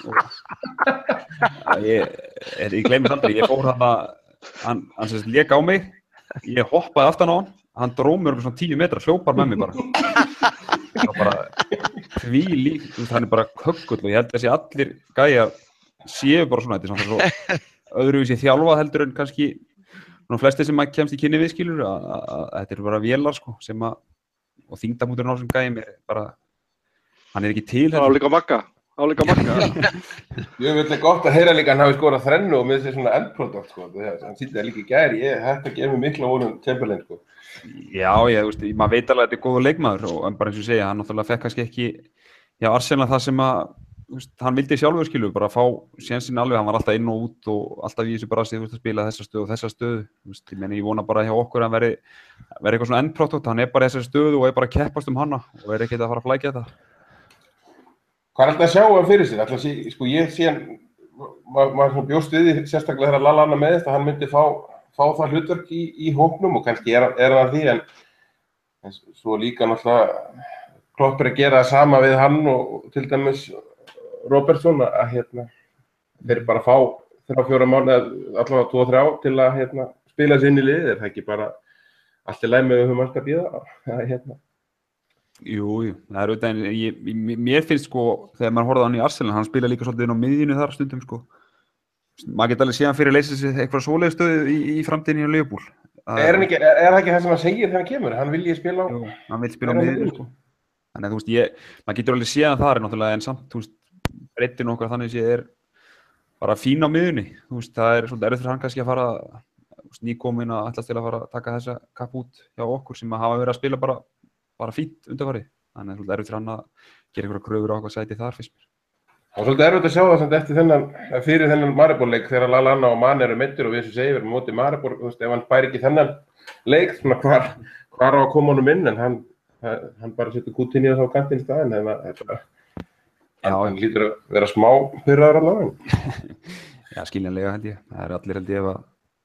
Og ég, ég gleymi aldrei, ég fór hann að, hann, hann semst lék á mig, ég hoppaði aftan á hann, hann dróð mér um svona tíu metra, hljópar með mig bara. Það var bara því lík, hann er bara köggull og ég held að þessi allir gæjar séu bara svona, þetta er svona svo öðruvísi þjálfað heldur en kannski svona flesti sem maður kemst í kynni við skilur að, að, að þetta er bara vélar sko sem að og þyngdarmúturinn á þessum gæjum er bara hann er ekki til Álíka Magga, álíka Magga Ég vil gott að heyra líka hann hafi skorað þrennu og með þessi svona endprodukt sko hann sýndi það líka í gær, ég hætti að gefa mig mikla vonum Chamberlain sko Já, ég, þú veist, maður veit alveg að þetta er góður leikmaður og en bara eins og segja, hann náttúrulega fekk kannski ekki já, Arsenal það sem að þú veist, hann vildi sjálfur skilu, bara fá sénsinn alveg, hann var alltaf inn og út og alltaf í þessu brasi, þú veist, að spila þessa stöðu og þessa stöðu, þú veist, ég meni, ég vona bara hjá okkur að hann veri, veri eitthvað svona endprodukt, hann er bara þessa stöðu og er bara að keppast um hana og er ekkert að fara að flækja þetta. Hvað er alltaf að sjá hann fyrir sig? Alltaf, sko, ég sé hann, maður ma ma bjóst við því sérstaklega þegar Lallana meðist að hann myndi fá fá það hlutverk í, í hópnum og kannski er, er það því en, en svo líka náttúrulega Klopp er að gera það sama við hann og til dæmis Robertson að hérna þeir bara fá þrjá fjóra mánuði allavega tvo og þrjá til að hérna spila sig inn í liðið, er það ekki bara allt í lagi með við höfum alltaf að bíða hérna. Jú, jú, það er auðvitað en ég, ég, mér finnst sko þegar maður horfði á hann í Arsenal, hann spila líka svolítið inn á miðjunni þar stundum sko maður geta alveg séð hann fyrir að leysa sig eitthvað svoleiðis stöðu í, í framtíðinni á Liverpool. Er hann ekki, er, er það ekki það sem hann segir þegar hann kemur? Hann vilji spila á... Jú, hann vil spila á miðjunni sko. Þannig að þú veist, ég, maður getur alveg séð hann þar náttúrulega en samt, þú veist, breiddin okkar þannig séð er bara fín á miðjunni. Þú veist, það er svolítið erfitt fyrir hann kannski að fara nýkomin að ætlast til að fara að taka þessa kapp út hjá okkur sem að hafa verið að spila bara, bara fínt undanfarið. Þannig að svolítið erfitt fyrir hann að gera einhverja kröfur á okkar sæti þar fyrst mér. Það var svolítið erfitt að sjá það sem eftir þennan, fyrir þennan Maribor-leik þegar Lallana og Mane eru meiddir og við eins og segir við erum mótið Maribor, þú veist, ef hann fær ekki þennan leik, svona hvar, hvar á að koma honum inn, en hann, hann bara setur Coutinho þá á kantinn í staðinn, þannig að hann, hann hlýtur að vera smá pirraður allavega. Já, skiljanlega held ég, það er allir held ég ef að,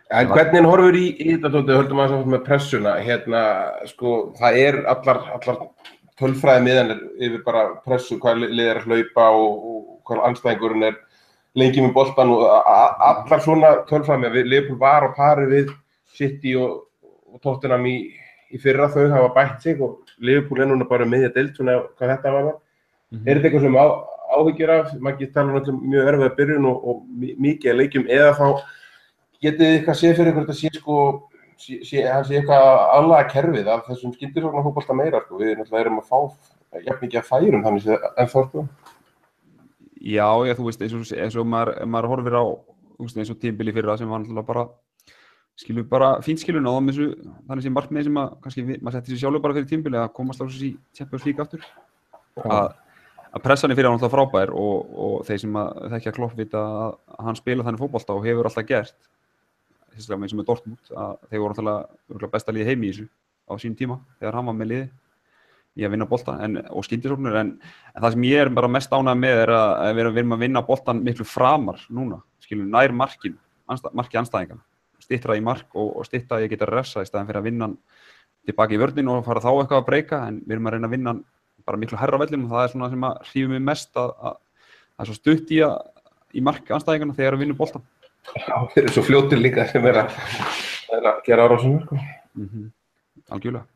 En hvernig horfur í, í þetta tótið, höldum að það með pressuna, hérna, sko, það er allar, allar tölfræði miðanir yfir bara pressu, hvað lið er að hlaupa og, og hvað anstæðingurinn er lengi með boltan og allar svona tölfræði með, Liverpool var á pari við City og, og Tottenham í, í fyrra, þau hafa bætt sig og Liverpool er núna bara miðja deild, svona hvað þetta var. Mm-hmm. Er þetta eitthvað sem á, áhyggjur af, maður getur talað um mjög erfiða byrjun og, og mikið leikjum eða þá getið þið eitthvað séð fyrir ykkur þetta sé sko, sé, sé, hann sé eitthvað aðlaga kerfið af þessum skyndisóknar fótbolta meira sko, við náttúrulega erum að fá jafn mikið að færum þannig séð ennþá sko. Já, já, þú veist, eins og, eins og maður, maður horfir á, þú veist, eins og tímabili fyrra sem var náttúrulega bara, skilur bara fínt skilur náðum þessu, þannig sem markmið sem að, kannski, við, maður setti sér sjálfur bara fyrir tímabili að komast á þessu í Champions League aftur, að að pressan er fyrir hann alltaf frábær og, og þeir sem að þekkja Klopp vita að hann spila þannig fótbolta og hefur alltaf gert sérstaklega eins og með Dortmund að þeir voru alltaf besta liði heim í þessu á sínum tíma þegar hann var með liði í að vinna bolta en, og skyndisóknir en, en það sem ég er bara mest ánægður með er að, að við erum að vinna boltan miklu framar núna, skilur nær markin, anstæ, marki anstæðingana styttra í mark og, og stytta að ég geta refsa í staðan fyrir að vinna hann tilbaki í vörnin og fara þá eitthvað að breyka en við erum að reyna að vinna hann bara miklu hærra vellinum og það er svona sem að hrífur mig mest að, að það er svo stutt í að í marki anstæðingana þegar við vinnum boltan. Já, þeir eru svo fljótir líka sem er að, er að gera árásum. Mm-hmm. Algjörlega.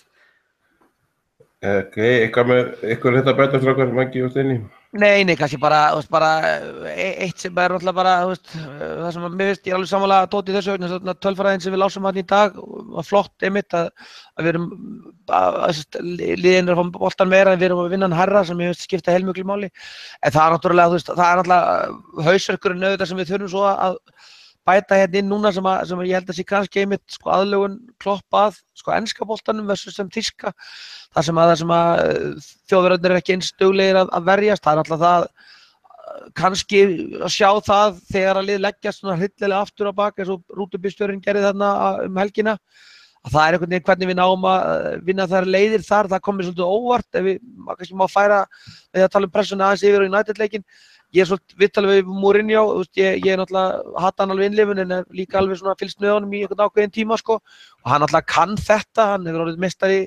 Ok, eitthvað með, eitthvað þetta bæta strákar, Maggi og Steini? Nei, nei, kannski bara, þú veist, bara eitt sem er náttúrulega bara, þú veist, það sem að mér veist, ég er alveg sammála Tóti í þessu vegna, tölfræðin sem við lásum hann í dag var flott einmitt að, að við erum, að, að liðin er að fá boltan meira en við erum að vinna hann hærra sem ég veist skipta heilmiklu máli. En það er náttúrulega, þú veist, það er náttúrulega hausverkurinn auðvitað sem við þurfum svo að bæta hérna inn núna sem, að, sem að ég held að sé kannski einmitt sko, aðlögun Klopp að sko, enska boltanum versus sem þýska. Það sem að, það sem að þjóðverðarnir er ekki eins duglegir að, að verjast. Það er alltaf það kannski að sjá það þegar að lið leggjast svona hryllilega aftur á bak eins og rútubílstjórinn gerði þarna um helgina. Að það er einhvern veginn hvernig við náum að vinna þær leiðir þar. Það komið svolítið óvart ef við kannski má færa við að tala um pressuna aðeins yfir á United-leikinn. Ég er svolítið viðtalið við Mourinho, ég, ég er náttúrulega hata hann alveg innlifun en er líka alveg svona fylgst með honum í einhvern ákveðin tíma sko og hann náttúrulega kann þetta, hann hefur orðið meistari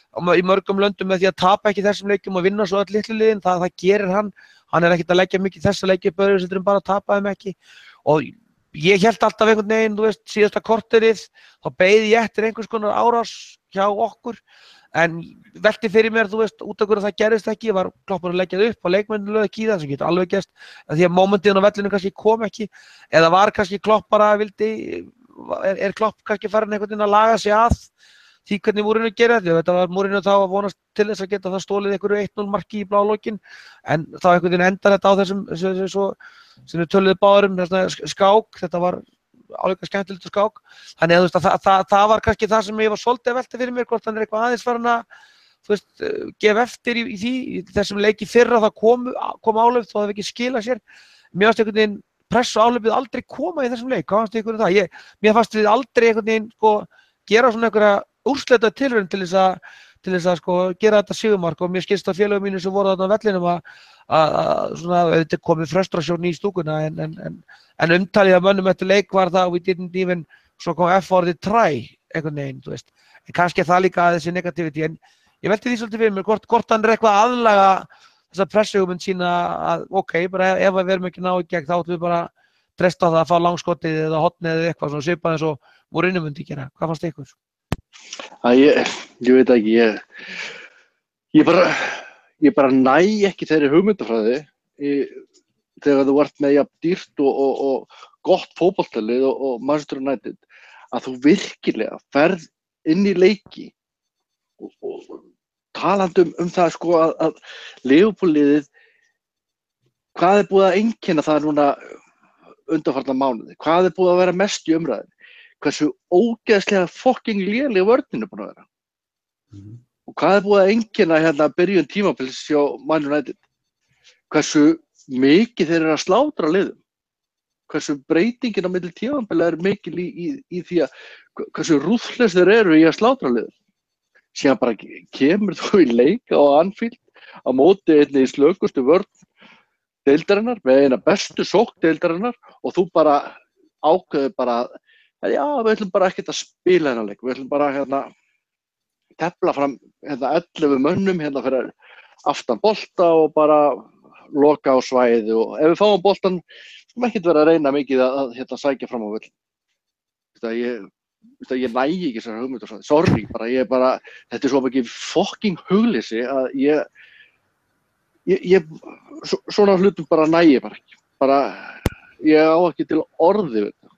í mörgum löndum með því að tapa ekki þessum leikjum og vinna svo öll litlu liðin, það, það gerir hann, hann er ekkert að leggja mikið þessa leikju upp öðru sem bara að tapa þeim ekki og ég held alltaf einhvern veginn, þú veist, síðasta korterið, þá beið ég eftir einhvers konar árás hjá okkur en velti fyrir mér, þú veist, út af hverju það gerðist ekki, ég var Kloppur að leggja það upp og leikmennu lögðu ekki í það sem getur alveg gerst því að mómentinn á vellinu kannski kom ekki eða var kannski Klopp bara vildi, er, er Klopp kannski farin einhvern veginn að laga sig að því hvernig Mourinho gerir þetta, þetta var Mourinho þá að vonast til þess að geta það stólið einhverju eitt núll marki í blá lokin en þá einhvern veginn endar þetta á þessum svo, sem við töluðum báður um skák, þetta var álíka skemmtilegt og skák þannig að, að það, það, það var kannski það sem ég var svolítið að velta fyrir mér hvort hann er eitthvað aðeins farin að þú veist, gefa eftir í, í því í þessum leiki fyrra það kom, kom áhlaup þó það hefði ekki skilað sér mér fannst einhvern veginn press og áhlaupið aldrei koma í þessum leik, hvað fannst ykkur um það? Ég, mér fannst við aldrei einhvern veginn sko, gera svona einhverja úrslita tilraun til þess að til þess að sko gera þetta sigurmark og mér skilst að félögum mínu sem voru þarna á vellinum að, að, að svona þetta komið frustrasjón í stúkuna en, en, en, en umtalið að mönnum eftir leik var það we didn't even svo kom F orðið try einhvern veginn, þú veist en kannski er það líka að þessi negativity en ég velti því svolítið fyrir mér hvort, hvort hann er eitthvað aðlaga þess að pressuguminn sína að ok, bara ef við erum ekki náðu í gegn þá ætlum við bara treysta á það að fá langskotið eða hotnið eða eitthvað svona svipað eins og Mourinho myndi gera, hvað fannst ykkur? Að ég, ég veit ekki, ég, ég, bara, ég bara næ ekki þeirri hugmyndafræði ég, þegar þú ert með jafn dýrt og, og, og gott fótboltalið og, og Manchester United að þú virkilega ferð inn í leiki og, og talandi um, um það sko að, að Liverpool-liðið hvað er búið að einkenna það núna undanfarna mánuði, hvað er búið að vera mest í umræðinni hversu ógeðslega fucking léleg vörnin er búin að vera. Mm-hmm. Og hvað er búið að einkenna hérna byrjun tímabils hjá Man United? Hversu mikið þeir eru að slátra liðum? Hversu breytingin á milli tímabila er mikil í, í, í því að hversu ruthless þeir eru í að slátra liðum? Síðan bara kemur þú í leika á Anfield á móti einni í slökustu vörn deildarinnar með eina bestu sókn deildarinnar og þú bara ákveður bara En já, við ætlum bara ekkert að spila þennan leik, við ætlum bara hérna tefla fram hérna ellefu mönnum hérna fyrir aftan bolta og bara loka á svæði og ef við fáum boltan skulum ekkert vera að reyna mikið að, að hérna sækja fram á völl. Þetta ég Þetta, ég nægi ekki þessar hugmyndir, sorry, bara ég bara, þetta er svo mikið fucking hugleysi að ég, ég, ég, svona hlutum bara nægi bara ekki, bara, ég á ekki til orði við þetta.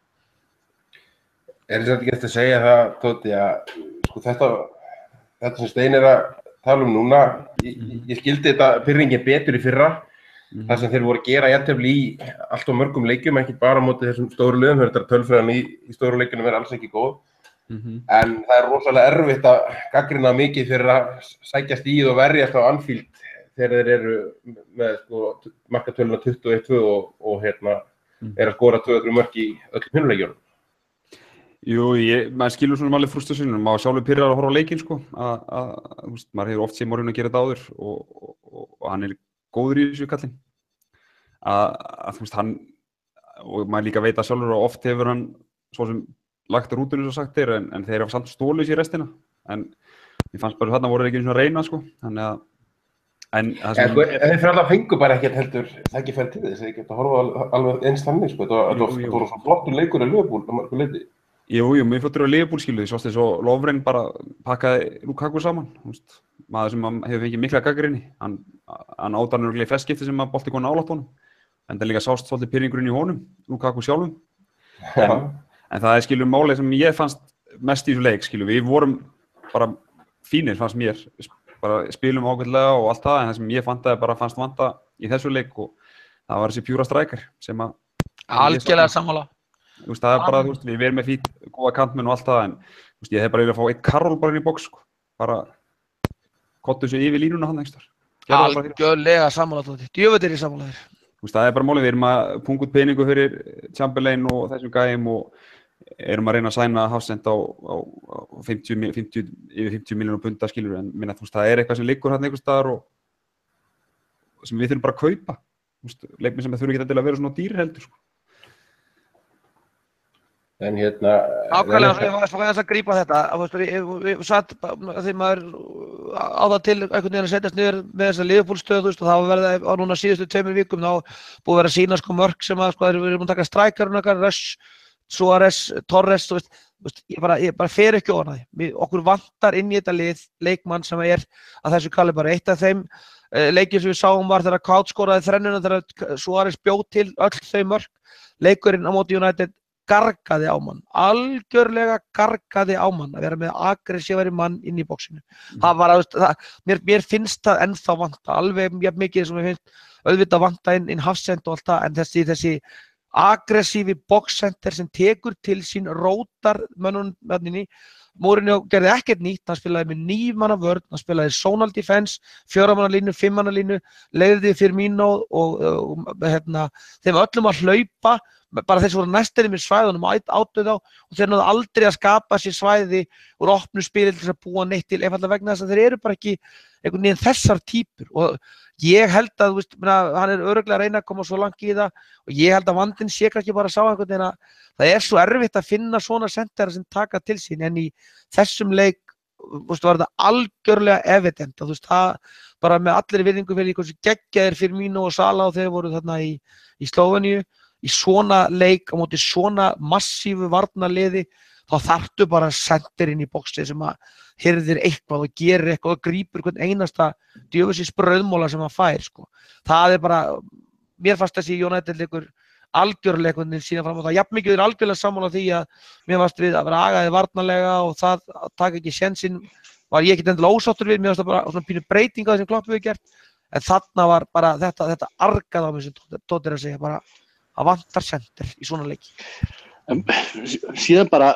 Er þetta ekki eftir að segja það, Tóti, að sko þetta, þetta sem Steinn er að tala um núna, ég, ég skildi þetta pirringin betur í fyrra, Mm-hmm. Það sem þeir voru að gera jafntefli í allt of mörgum leikjum, ekki bara á móti þessum stóru liðum, þetta tölfræðan í, í stóru leikjunum er alls ekki góð. Mm-hmm. En það er rosalega erfitt að gagnrýna mikið fyrir að sækjast í og verjast á Anfield þegar þeir eru með sko, markatöluna tuttugu og eitt tvö og, og hérna, mm. er að skora tvö þrjú mörk í öllum hinuleikjunum. Jú, ég, maður skilur svona alveg frústusunum, maður sjálfur pyrrar að horfa á leikinn sko, að, að, að maður hefur oft séð Mourinho að gera þetta áður og, og, og, og hann er góður í þessu kallinn. Að, að þú veist, hann, og maður líka veit að sjálfur og oft hefur hann svo sem lagt rútinu svo sagt þér, en, en þeir hafa samt stólið sér restina, en ég fannst bara þarna voru ekki einu svona að reyna sko, þannig að, en það sem... En þeir fyrir alltaf fengu bara ekkert heldur, það ekki færi til þess, þeir geta að horfa alveg eins þannig sko, þetta voru svo flottur leikur að Liverpool á margu leiti. Jú, jú, mér flottur á Liverpool skilu, því svast þess að Lovren bara pakkaði Lukaku saman, þú veist, maður sem hefur fengið mikla gagnrýni, hann, hann átar nörgulega í flest skipti sem að bolti konu álátt honum. En það líka sást svolítið pirringurinn í honum, Lukaku sjálfum. En, en það er skilur málið sem ég fannst mest í þessu leik, skilur. Við vorum bara fínir, fannst mér, bara spilum ágætlega og allt það, en það sem ég fannst bara fannst vanta í þessu leik og það var þessi pjúra strækjar sem að... Algjörlega sammála. Þú veist, það er bara, þú veist, við erum með fít, góða kantmenn og allt það, en þú veist, ég hef bara verið að fá eitt Karol bara inn í box, sko. Bara kottu þessu yfir línuna hann einhverstaðar. Algjörlega sammála, Tóti. Djöfull er ég sammála þér. Þú veist, það er bara málið, við erum að punga út peningu fyrir Chamberlain og þessum gæjum og erum að reyna að sæna Hafsend á, á, á fimmtíu, fimmtíu, yfir fimmtíu milljónum punda, skilur, en minna, þú veist, það er eitthvað sem liggur hann einhverstaðar og sem við þurfum bara að kaupa. Þú veist, leikmenn sem þurfi ekki að vera svona dýr heldur, sko. En hérna... Ákvæmlega, ég var þess að grípa þetta, við satt því maður á það til einhvern veginn að setjast niður með þessa Liverpool-stöð, þú veist, og það var verið á núna síðustu tveimur vikum, þá búið að vera að sýna sko mörk sem að, sko, við erum að taka strækarinn okkar, Rush, Suárez, Torres, þú veist, ég bara, ég bara fer ekki ofan að því. Okkur vantar inn í þetta lið leikmann sem er að þessu kalli bara eitt af þeim leikjum sem við sáum var þegar Couch skoraði þrennuna, þegar Suárez bjó til öll þau mörk, leikurinn á móti United gargaði á mann, algjörlega gargaði á mann að vera með aggressívari mann inn í bóksinu. Mm. Það var að, það, mér, mér finnst það ennþá vanta, alveg mjög mikið sem ég finnst auðvitað vanta inn, inn Hafsend og allt það, en þessi, þessi aggressívi bóksenter sem tekur til sín rótar mönnunni. Mourinho gerði ekkert nýtt, hann spilaði með níu manna vörn, hann spilaði zonal defense, fjögurra manna línu, fimm manna línu, leiði Firmino og, og, og hérna, þeim öllum að hlaupa, bara þeir sem voru næstinni með svæðunum átuð á og þeir náðu aldrei að skapa sér svæði úr opnu spili til þess að búa neitt til einfallega vegna þess að þeir eru bara ekki einhvern veginn þessar típur og ég held að, þú veist, hann er örugglega að reyna að koma svo langt í það og ég held að vandinn sé ekki bara að sá einhvern veginn að það er svo erfitt að finna svona sentera sem taka til sín en í þessum leik, þú veist, var þetta algjörlega evident og þú veist, það bara með allir virðingu fyrir hversu geggjaðir Firmino og Salah og þeir voru þarna í, í Slóveníu í svona leik á móti svona massífu varnarliði þá þarftu bara sendir inn í boxi sem að hirðir eitthvað og gerir eitthvað og grípur hvern einasta djöfusins brauðmóla sem hann fær sko. Það er bara, mér fannst þessi United leikur algjörlega síðan fram á það, jafn mikið er algjörlega sammála því að mér fannst við að vera agaði varnarlega og það að taka ekki sénsinn var ég ekki endilega ósáttur við, mér fannst það bara svona pínu breyting á þessum Klopp hefur gert en þarna var bara þetta, þetta argað á mig sem Tóti er að segja bara að vantar sender í svona leiki. Um, síðan bara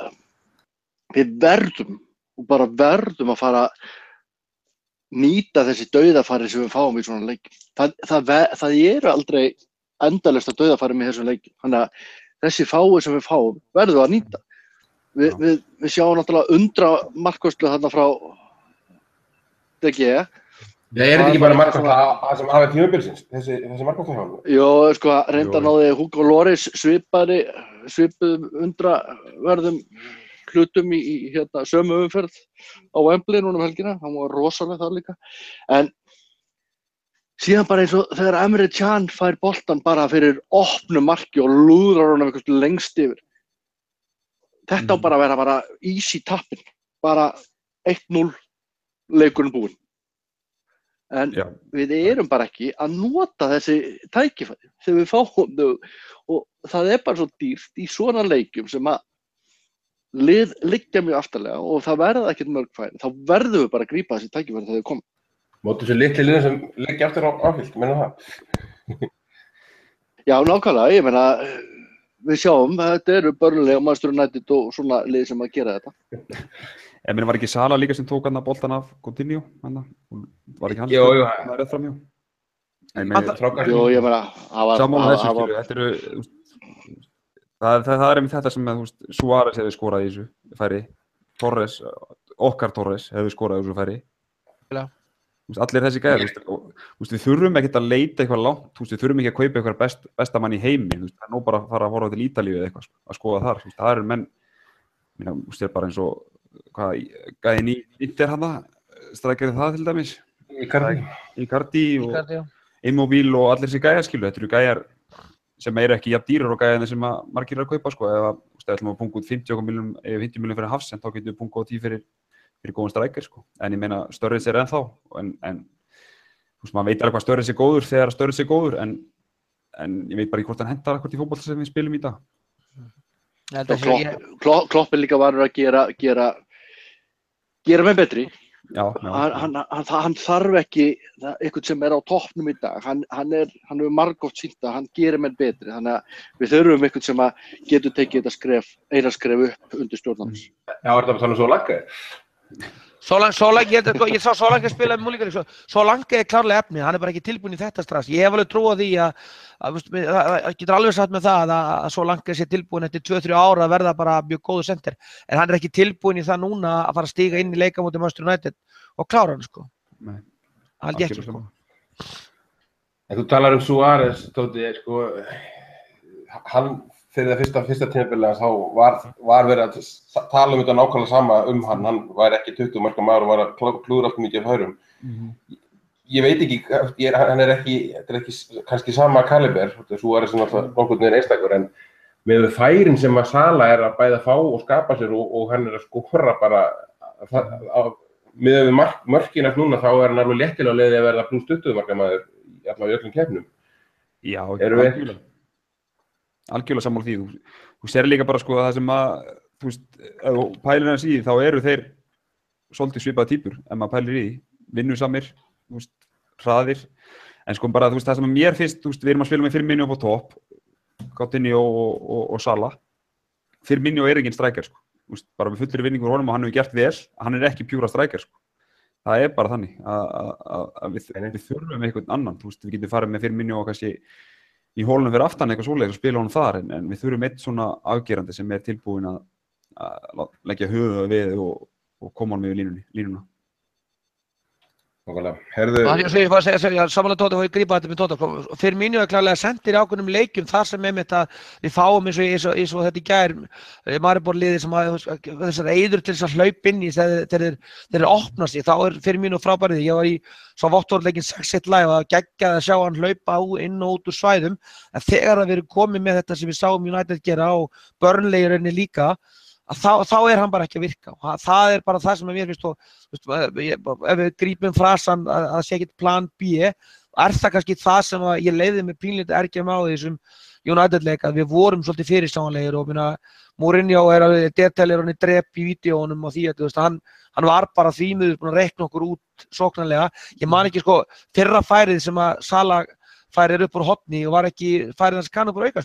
við verðum og bara verðum að fara að nýta þessi dauðafæri sem við fáum í svona leiki. Það, það, það eru aldrei endalaust að dauðafæri með þessum leiki. Þannig að þessi fái sem við fáum verðum að nýta. Vi, við, við sjáum náttúrulega undra markvörslu þarna frá D G Það er ekki bara markvæmt það sem hafi tímabilsins, þessi, þessi markvæmt hjá hann. Jó, sko, reynda náði Hugo Lloris svipari, svipuðum undraverðum hlutum í, í hérna, sömu umferð á Wembley núna um helgina, hann var rosalega þar líka. En síðan bara eins og þegar Emre Can fær boltan bara fyrir opnu marki og lúðrar honum eitthvað lengst yfir. Þetta á bara að vera bara easy tappin, bara eitt núll leikurinn búinn. En Já. Við erum bara ekki að nota þessi tækifæri þegar við fáum þau og það er bara svo dýrt í svona leikjum sem að lið liggja mjög aftarlega og það verða ekkert mörg færi. Þá verðum við bara að grípa þessi tækifæri þegar þau koma. Móti þessi litli liðin sem liggja aftur á áfyllt, meina það? Já, nákvæmlega, ég meina við sjáum, þetta eru Burnley og Manchester United og svona lið sem að gera þetta. Ég meina, var ekki Sala líka sem tók hann að boltan af Coutinho, hann var ekki hann Jú, jú. Það er rétt framjá. Jú, ég meina, það var... Sammála þessu, skilju, þetta eru, það, það, það er einmitt þetta sem, þú veist, Suárez hefði skorað í þessu færi, Torres, okkar Torres hefði skorað í þessu færi. Já. Allir þessi gæðar, þú veist, við þurfum ekkert að leita eitthvað langt, þú veist, við þurfum ekki að kaupa eitthvað best, besta mann í heimi, þú veist, það er nú bara að fara að horfa til Ítalíu eða eitthvað, að skoða þar, þú veist, það eru menn, minna, þú veist, það er bara eins og, hvað, gæðin í Inter hana, strækjaði það til dæmis, Icardi, Icardi og Immobile og allir þessi gæðar, skilu, þetta eru gæðar sem eru ekki jafn dýrar og gæðarnir sem að margir eru að kaupa, sko, ef að, þú veist, ef við ætlum að punga út fimmtíu milljón, fimmtíu milljón fyrir Hafsend, þá getum við pungað út í fyrir fyrir góðan strækir, sko. En ég meina, Sturridge er ennþá, en, en þú veist, maður veit alveg hvað Sturridge er góður þegar Sturridge er góður, en, en ég veit bara ekki hvort hann hentar hvort í fótbolta sem við spilum í dag. Klopp, Klopp er líka varur að gera, gera, gera með betri. Já, já. Hann, hann, hann, hann þarf ekki eitthvað sem er á toppnum í dag. Hann, hann er, hann hefur margótt sýnt að hann gerir með betri, þannig að við þurfum eitthvað sem að getur tekið þetta skref, eina skref upp undir stjórnans. Já, er það bara svo lagað? Solanke, ég, ég sá Solanke spila með múlíkar, Solanke er klárlega efni, hann er bara ekki tilbúin í þetta strax. Ég hef alveg trú á því að, að, að, að getur alveg satt með það að, að Solanke sé tilbúin eftir tvö til þrjú ára að verða bara mjög góður senter. En hann er ekki tilbúin í það núna að fara að stíga inn í leika móti Manchester United og klára hann, sko. Nei. Held ég ekki, sko. En þú talar um Suárez, Tóti, sko, hann fyrir það fyrsta, fyrsta tímabilið hans, þá var, var verið að tala um þetta nákvæmlega sama um hann, hann var ekki tuttugu marka maður og var að klúðra allt mikið af hörum. Mm-hmm. Ég veit ekki, ég er, hann er ekki, þetta er ekki kannski sama kaliber, svo er þessi náttúrulega nokkurn veginn einstakur, en með færin sem að Sala er að bæða fá og skapa sér og, og hann er að skora bara, með við mark, mörkinast núna þá er hann alveg léttilega á leiði að verða pluss tuttugu marka maður allavega í öllum keppnum. Já, erum við algjörlega sammála því, þú, þú sér líka bara sko það sem að, þú veist, ef þú pælir hans í því, þá eru þeir svolítið svipaða týpur, ef maður pælir í því, vinnusamir, þú veist, hraðir, en sko bara, þú veist, það sem að mér finnst, þú veist, við erum að spila með Firmino upp á topp, Coutinho og, og, og Sala, Firmino er engin strækjar, sko, þú veist, bara við fullir vinningur honum og hann hefur gert vel, hann er ekki pjúra strækjar, sko, það er bara þannig að, að, að við, við þurfum eitthvað annan, þú veist, við getum farið með Firmino og kannski í hólunum fyrir aftan eitthvað svoleiðis og spila honum þar, en, en við þurfum eitt svona afgerandi sem er tilbúin að, að leggja höfuð við og, og koma honum yfir línunni, línuna. Nákvæmlega. Herðu... Ég var að segja, samanlega Tóta, og ég grípa þetta með Tóta, Firmino er klárlega sendir í ákveðnum leikjum þar sem er með þetta, við fáum eins og, eins og, eins og þetta í gær, Maribor-liðið sem að þessar eyður til þess að hlaupa inn í þegar þeir, þeir opna sig, þá er Firmino frábærið. Ég var í svo Watford-leikinn sex eitt live og geggjað að sjá hann hlaupa inn og út úr svæðum, en þegar við erum komið með þetta sem við sáum United gera og Burnley í rauninni líka, að þá, þá er hann bara ekki að virka og það er bara það sem að mér finnst og ef við grípum frasan að það sé ekkert plan B er það kannski það sem að ég leiði með pínlítið ergjum á þessum United-leik að við vorum svolítið fyrirsjáanlegir og minna Mourinho er að detailir hann í drepp í vídeónum og því að veist, hann, hann var bara því miður búin að reikna okkur út sóknarlega. Ég man ekki sko fyrra færið sem að Sala færir upp úr hotni og var ekki færið hans kann upp úr aukaspyrnu.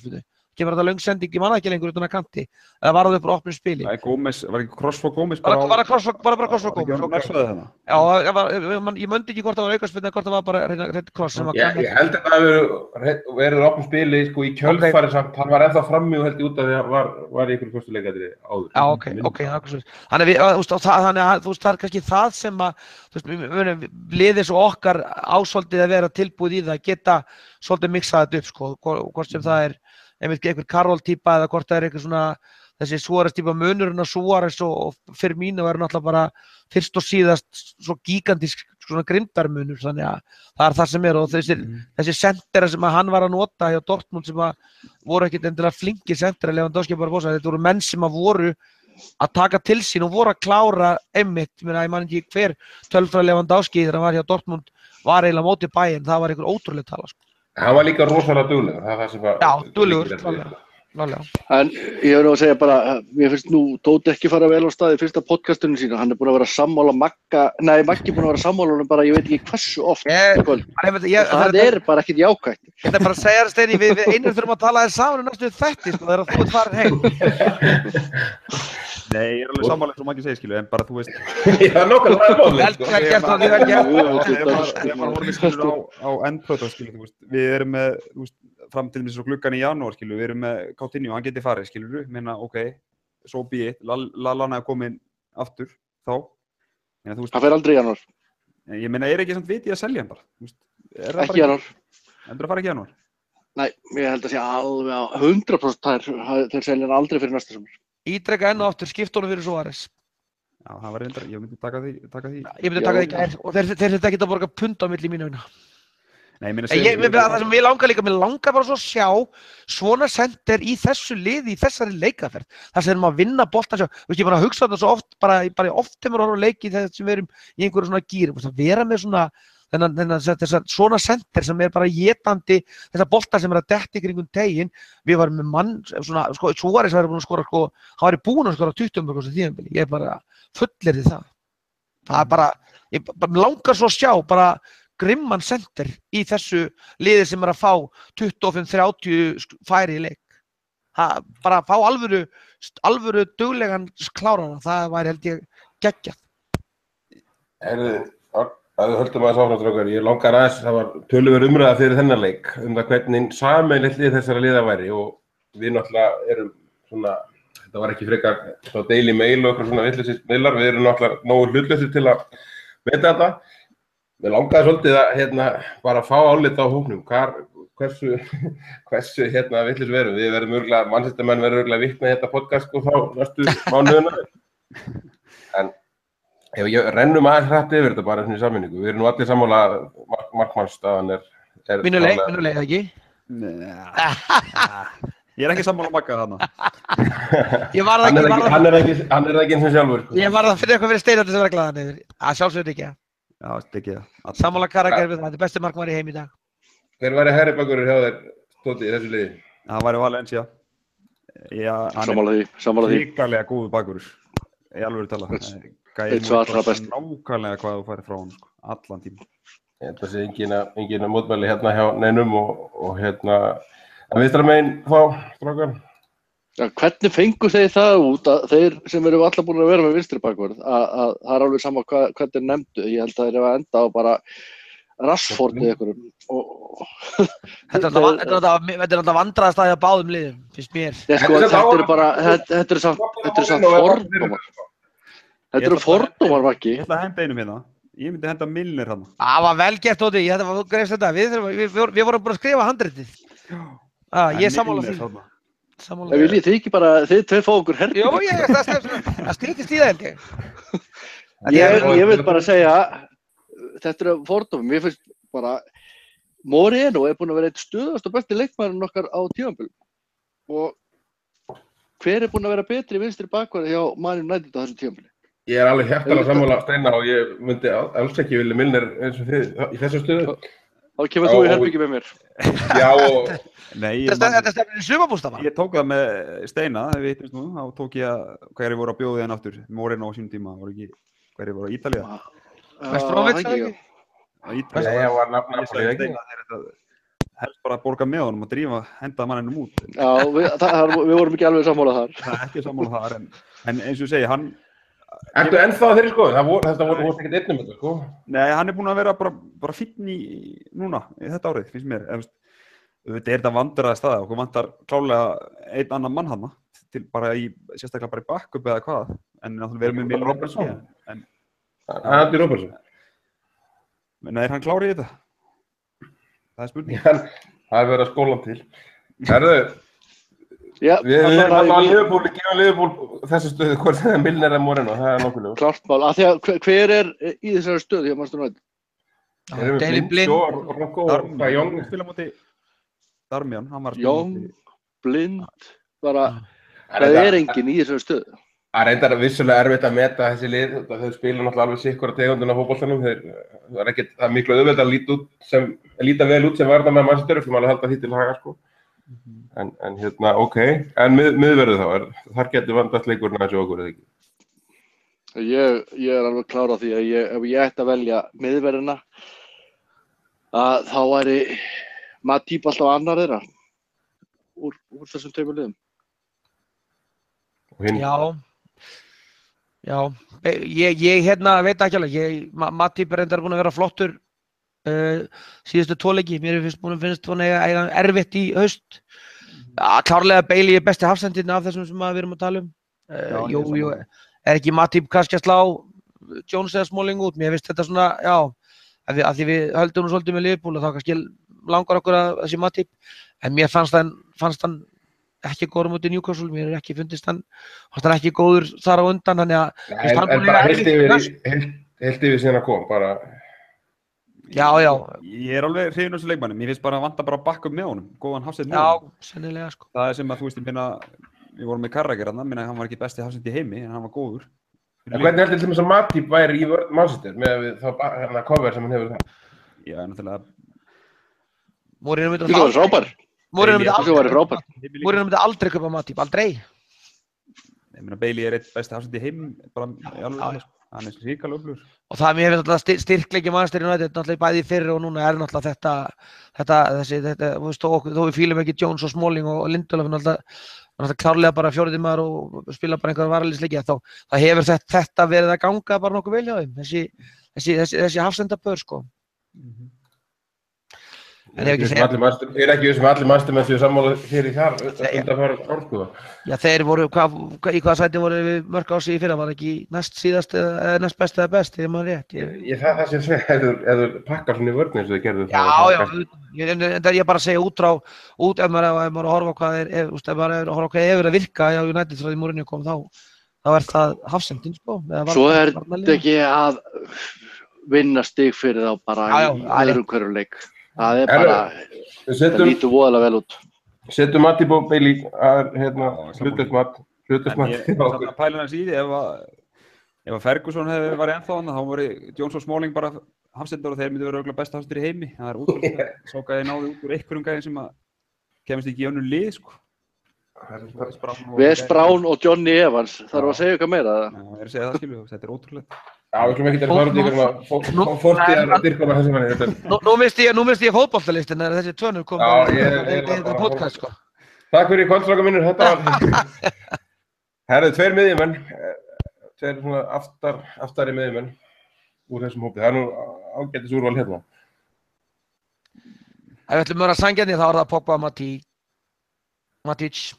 kemur þetta löng sending, ég manna ekki lengur utan að kanti, eða var það upp á opnum spili? Nei, Gómez, var ekki cross for Gómez Var bara það cross for- bara bara cross for Gómez? Var ekki nærsvæðið þarna? Já, það var, ég man- ég mundi ekki hvort það var aukaspyrna eða hvort það var bara hreinn hreinn cross sem að Ég, ég held að það hefur verið opnum spili sko í kjölfari samt, hann var ennþá frammi og held ég út af því að var, var í einhverjum fyrstu leikadri áður. Já, ok, ok, það er eitthvað svo. Þannig að við, þú veist, og það, þannig að, þú veist, það er kannski það sem að, þú veist, við munum liðið svo okkar ásóldið að vera tilbúið í það, geta svolítið miksað þetta upp, sko, hvort hvort sem það er einmitt einhver Karol-típa eða hvort það er eitthvað svona, þessi Suárez-típa munurinn á Suárez og, og Firmino er náttúrulega bara fyrst og síðast svo gigantísk svona grimdarmunur, þannig að það er það sem er og þessi, Mhm. þessi sentera sem að hann var að nota hjá Dortmund sem að voru ekkit endilega flinkir sentera, Lewandowski bara bósa, þetta voru menn sem að voru að taka til sín og voru að klára einmitt, ég meina, ég man ekki hver tölfræði Lewandowski þegar hann var hjá Dortmund var eiginlega á móti Bayern, það var einhver ótrúleg tala, sko. Hann var líka rosalega duglegur, það er það sem að... Já, duglegur, klálega. Klálega. En ég hefur nú að segja bara, mér finnst nú Tóti ekki fara vel á stað í fyrsta podcastunum sína, hann er búinn að vera sammála Magga, nei Maggi er búinn að vera sammála honum bara, ég veit ekki hversu oft Ég- í kvöld. Hann er- ég- Það er bara ekkert jákvætt. Ég ætla bara að segja þér, Steini, við, við einir þurfum að tala þér saman um næstu þætti, sko, þegar þú ert farin heim. Nei, ég er alveg sammála eins og Maggi segir, skilu, en bara þú veist Já, nokkuð, það er málið, Vel sko. vel gert, Árni, vel gert. Þegar maður- þegar maður horfir skilur á, á endplötu, skilur, þú veist, við erum með, þú veist, fram til þessu gluggan í janúar, skilur, við erum með Coutinho, hann geti farið, skilur, minna, ok, so be it, Lallana er komin aftur, þá, en þú veist, Það fer aldrei í janúar, ég meina, er ekki samt vitið að selja hann bara, þú veist, er það ekki í janúar. Endur að fara ekki í janúar? Nei, ég held að sé alveg á hundrað prósent þær, þeir selja hann aldrei fyrir næsta sumar. Ítreka enn og aftur, skipt honum fyrir Suárez. Já, það var reyndar, ég myndi taka því, taka því. Ég myndi Já, taka það í já. gær og þeir þeir þurftu ekki að borga pund á milli mínu vegna. Nei, ég meina, En ég, mér, það sem ég langar líka, mér langar bara svo að sjá svona sender í þessu liði, í þessari leikaferð. Það sem erum að vinna bolta, sjá, þú veist, ég bara að hugsa þetta svo oft, bara, bara oft þegar maður horfir á leiki þegar sem við erum í einhverju svona gýri, að vera með svona, þennan, þennan, þessar svona sender sem er bara étandi, þessar bolta sem er að detti kringum tegin, við varum með mann, svona, sko, Suárez var búin að skora, sko, hann var búin að skora tuttugu mörk á þessu tímabili, ég er bara fullyrði það. Það er bara, ég bara langar svo að sjá, bara, grimman sender í þessu liði sem er að fá tuttugu og fimm til þrjátíu færi í leik. Það, bara að fá alvöru, alvöru duglegan klárana, það væri held ég geggjað. Herðu, að við höldum aðeins áfram, strákar, ég langar aðeins, það var töluverð umræða fyrir þennan leik um það hvernig sameiginlegt lið þessara liða væri og við náttúrulega erum svona, þetta var ekki frekar svona Daily Mail og eitthvað svona vitlausir mailar, við erum náttúrulega nógu hlutlausir til að vita þetta. Mér langaði svolítið að hérna bara fá álit á hópnum, hvar, hversu, hversu hérna vitlaus við erum. Við verðum örgulega, mannsættamenn verður örgulega vitna í þetta podcast og þá næstu mánuðina. En ef ég rennum aðeins hratt yfir þetta bara svona í sammenningu, við erum nú allir sammála mark, markmannsstaðan er... er Minnuleg, klárlega- minnuleg, ekki? Ég er ekki sammála Magga þarna. Ég var það Hann er ekki, ekki, var hann það, er ekki, hann er ekki eins og sjálfur. Sko. ég var það fyrir eitthvað fyrir steinandi sem vera glaðan yfir. Það sjálfsögðu ekki. Já, ekki það. Sammála karakter við það, þetta er besti markmaður í heim í dag. Hver væri hægri bakvörður hjá þér, Tóti, í þessu liði? Það væri Valencia. Já, hann er Sammála því, sammála því. hrikalega góður bakvörður. Í alvöru tala. Einn- Gæinn einn svo veit allra bara besti. nákvæmlega hvað þú færi frá hann, sko. Allan tíma. Ég held að sé engin að, engin að mótmæli hérna hjá neinum og, og hérna, að viðstra megin þá, strákar. Ja, hvernig fengu þeir það út að þeir sem eru allar búin að vera með vinstri bakvörð að, að það er alveg sama hvað, hvað þeir nefndu, ég held að þeir eru að enda á bara Rashford eða einhverjum og Þetta er alltaf- þetta er alltaf- þetta er alltaf vandræðast að hjá báðum liðum, finnst mér. Ég, sko, þetta eru bara, þetta, þetta eru samt, þetta eru samt fordómar, þetta eru fordómar, Maggi. Ég ætla að henda einum hérna. Ég myndi henda Milner hann. Það var vel gert, Tóti, ég þetta var greifst þetta. Við, þurfum- við, við, við vorum búin að skrifa handritið. Ah, ég er sammála því. Sammála Ef því. viljið þið ekki bara, þið tveir fá okkur herbyggja. Jú, ég, það, það, það stýttist í það, held ég. Ég, ég vil bara segja, þetta eru fordómar, mér finnst bara, Moreno er búin að vera eitt stuðast og besti leikmaðurinn okkar á tímabilinu. Og hver er búin að vera betri vinstri bakvörð hjá Man United á þessu tímabili? Ég er alveg hjartalega sammála Steina og ég myndi alls ekki vilja Milner eins og þið í þessu stöðu. Þá kemur Já, þú í og- herbyggju með mér. Já, og Nei, ég, Þetta man, þetta stefnir í sumarbústa, mann. ég tók það með Steina, þegar við hittumst nú, þá tók ég að hverju voru að bjóða henn aftur. Moreno á sínum tíma, voru ekki, hverju voru á Ítalía? Vestrovic, Já, eða ekki? Á Ítalía. Nei, hann var nafn Ég Napoli sagði ekki. Steina þegar þetta, helst bara að borga með honum og drífa henda manninum út. Já, við, það, við vorum ekki alveg sammála þar. Það er ekki sammála þar, en, en eins og ég segi, hann... Ertu ennþá að þeirri skoðun? Það voru, þetta voru, voru ekkert einnum þetta, sko? Nei, hann er búinn að vera bara, bara fínn í núna, í þetta árið, finnst mér. Ef, þetta er þetta vandræða staða, okkur vantar klálega einn annan mann hana, til bara í, sérstaklega bara í backup eða hvað, en náttúrulega verðum við Miller Robertson. En, Andy Robertson. Men er hann klár í þetta? Það er spurning. Já, það er verið að skóla til. Herðu, Já, við það erum var alltaf að í- Liverpool, gefa Liverpool þessu stöðu, hvort það er Milner eða Moreno, það er nokkuð ljóst. Klárt mál, af því að hver- hver er í þessari stöðu hjá Manchester United? Erum við Daily Blind, Blind, Shaw, Rocco og Darmian, hvað, Young? spila móti Darmian, hann var að spila Young, móti... Blind, bara, Það það er er enginn í þessari stöðu. Það er reyndar vissulega erfitt að meta þessi lið, þau spila náttúrulega alveg sikkura tegundin á fótboltanum, þeir, það er ekkert, það er miklu auðvelt að líta út sem, líta vel út sem varna með Manchester, sem alveg halda því til haga, sko. En, en hérna, ok, en mið, miðverðu þá, er, þar getur vandast leikurinn að þessu okkur, eða ekki? Ég, ég er alveg klár á því að ég, ef ég ætti að velja miðverðina, að þá væri Matip alltaf annar þeirra úr, úr þessum tveimur liðum. Og hinn, já, já, Be- ég, ég hérna veit ekki alveg, ég, Ma- Matip er reyndar búinn að vera flottur uh, síðustu tvoleiki, mér finnst búinn að finnst hún eiga, eiga erfitt í haust. Ja, klárlega Bailey er besti hafsendinn af þessum sem að við erum að tala um. Uh, Já, ég er jú, jú, sammála. er ekki Matip kannski að slá Jones eða Smalling út, mér finnst þetta svona, já, að því, að því við höldum nú svolítið með Liverpool og þá kannski langar okkur að þessi Matip, en mér fannst hann, fannst hann ekki góður mútið Newcastle, mér er ekki fundist hann, fannst hann ekki góður þar á undan, þannig að en, finnst hann en búinn bara að eiga heilt erfitt yfir, næst. heilt, heilt yfir síðan að kom, bara, Já, já, Ég er alveg hrifinn af þessu leikmanni, mér finnst bara að vanta bara backup með honum, góðan hafsend með já, honum. sennilega sko. Það er sem að þú veist, ég minna, við vorum með Carragher hann, minna hann var ekki besti hafsend í heimi, en hann var góður. en hvernig heldur til þess að Matip væri í vörn Manchester, með við þá, hérna, cover sem hann hefur það? Já, náttúrulega, Mourinho myndi Þú var frábær. Mourinho myndi Þú aldrei var frábær. Mourinho myndi aldrei kaupa Matip, aldrei. ég minna Bailey er eitt besti hafsend í heimi, bara í alveg, hann er ríkala öflugur. Og það mér finnst alltaf styr- styrkleiki Manchester United náttúrulega bæði í fyrri og núna er náttúrulega þetta, þetta, þessi, þetta, þú veist, þó, okkur- þó við fílum ekki Jones og Smalling og, og Lindelof er náttúrulega, náttúrulega klárlega bara fjórði maður og spila bara einhverja varaliðsleiki, þá, það hefur þetta, þetta verið að ganga bara nokkuð vel hjá þeim, þessi, þessi, þessi, þessi hafsendapör, sko. En ef ekki Ég er segja- ekki vissum allir- ég er ekki vissum allir Manchester menn séu sammála fyrir þar, undan fara ár, sko. Já, þeir voru, hvað, hvað, í hvaða sæti voru við mörg ási í fyrra, var ekki næst síðast eða eða næst best eða best, þegar maður rétt. Ég, Ég það það sem segja, ef þú- ef þú pakkar svona í vörnum sem þau gerðu Já, já, ég, en en það er ég bara að segja út frá, út ef maður, ef maður er að horfa á hvað er, ef, úst, ef maður er að horfa á hvað hefur að virka á United frá því Mourinho kom þá, þá er það hafsendin, sko. eða var- Svo er varnarliðið. þetta ekki að vinna stig fyrir þá bara Já, já, í það er- öðrum hverju leik. Það er Herru, bara, Við það setjum, lítur voðalega vel út. setjum Matip og Bailey að, hérna, Já, hlutast mat, hlutast En mat ég til er okkur. að pæla hans í því, ef að, ef að Ferguson hefði verið ennþá hann, þá voru Jones og Smalling bara hafsendur og þeir myndi vera örugglega besta hafsendur í heimi. Það er útrúlega, svo gæði náði út úr einhverjum gæðin sem að kemist ekki í önnur lið, sko. Wes Brown og Johnny Evans, þarf að segja eitthvað meira? Já, ég er að segja það, skilju, þetta er ótrúlega. Já, við slum ekki að fara út í einhverjum fórtíðar dyrkona þessum manni. þetta er- Nú, nú misti ég, nú misti ég fótboltalistin þegar þessi tvönur kom Já, í- ég- í- ég- í þetta podcast, sko. Takk fyrir kvöldstráka mínur, þetta var... Herðu, tveir miðjumenn, eh, tveir svona aftar, aftari miðjumenn úr þessum hópi. Það er nú ágætis úrval hérna. Ef við ætlum að vera sangjarnir þá er það Pogba Mati, Matic.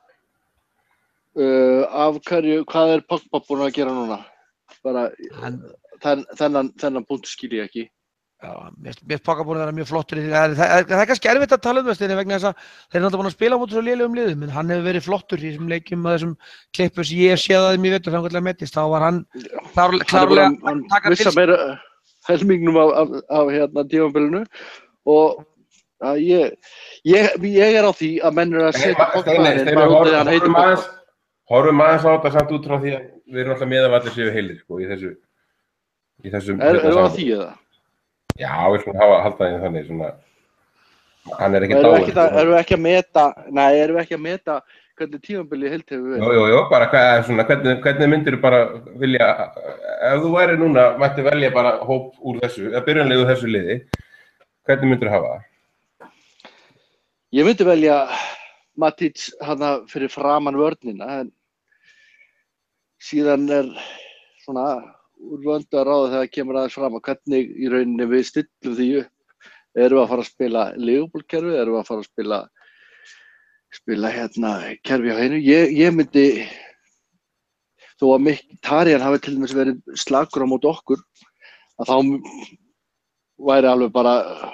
Uh, af hverju, hvað er Pogba búinn að gera núna? Bara, Hann, þenn, þennan, þennan punkt skil ég ekki. já, mér finnst Pogba búin að vera mjög flottur í því. Það, það, það er kannski erfitt að tala um þessu vegna þess að þeir eru náttúrulega búin að spila á móti svo lélegum liðum, en hann hefur verið flottur í þessum leikjum og þessum klippum sem ég hef séð að þeim í vetur þannig að mettist. Þá var hann klár, Hann er klárlega búinn að- hann taka til missa sig. meira helmingnum af, af, af hérna tímabilinu og að ég, ég, ég er á því að menn eru að setja Pogba Steini, inn Steini, bara út af því að hann horfum heitir horfum Pogba. aðeins horfum aðeins á þetta samt út frá því að við erum alltaf með að allir séu heilir, sko, í þessu í þessum Er, hérna erum við að saman. því eða? Já, við slum hafa halda því þannig, svona hann er ekki Erum við dáinn. ekki, að, erum við ekki að meta, nei, erum við ekki að meta hvernig tímabilið heilt hefur Jú, verið? jú, jú, bara hvað, svona, hvernig, hvernig myndir þú bara vilja, ef þú væri núna, mætti velja bara hóp úr þessu, eða byrjanlegu úr þessu liði, hvernig myndir þú hafa það? Ég myndi velja Matic hana fyrir framan vörnina, en síðan er svona úr vöndu að ráða þegar kemur aðeins fram að hvernig í rauninni við stillum því upp. Erum við að fara að spila Liverpool-kerfi, erum við að fara að spila, spila hérna kerfi á hreinu. Ég, ég myndi, þó að Mkhitaryan hafi til dæmis verið slakur á móti okkur, að þá væri alveg bara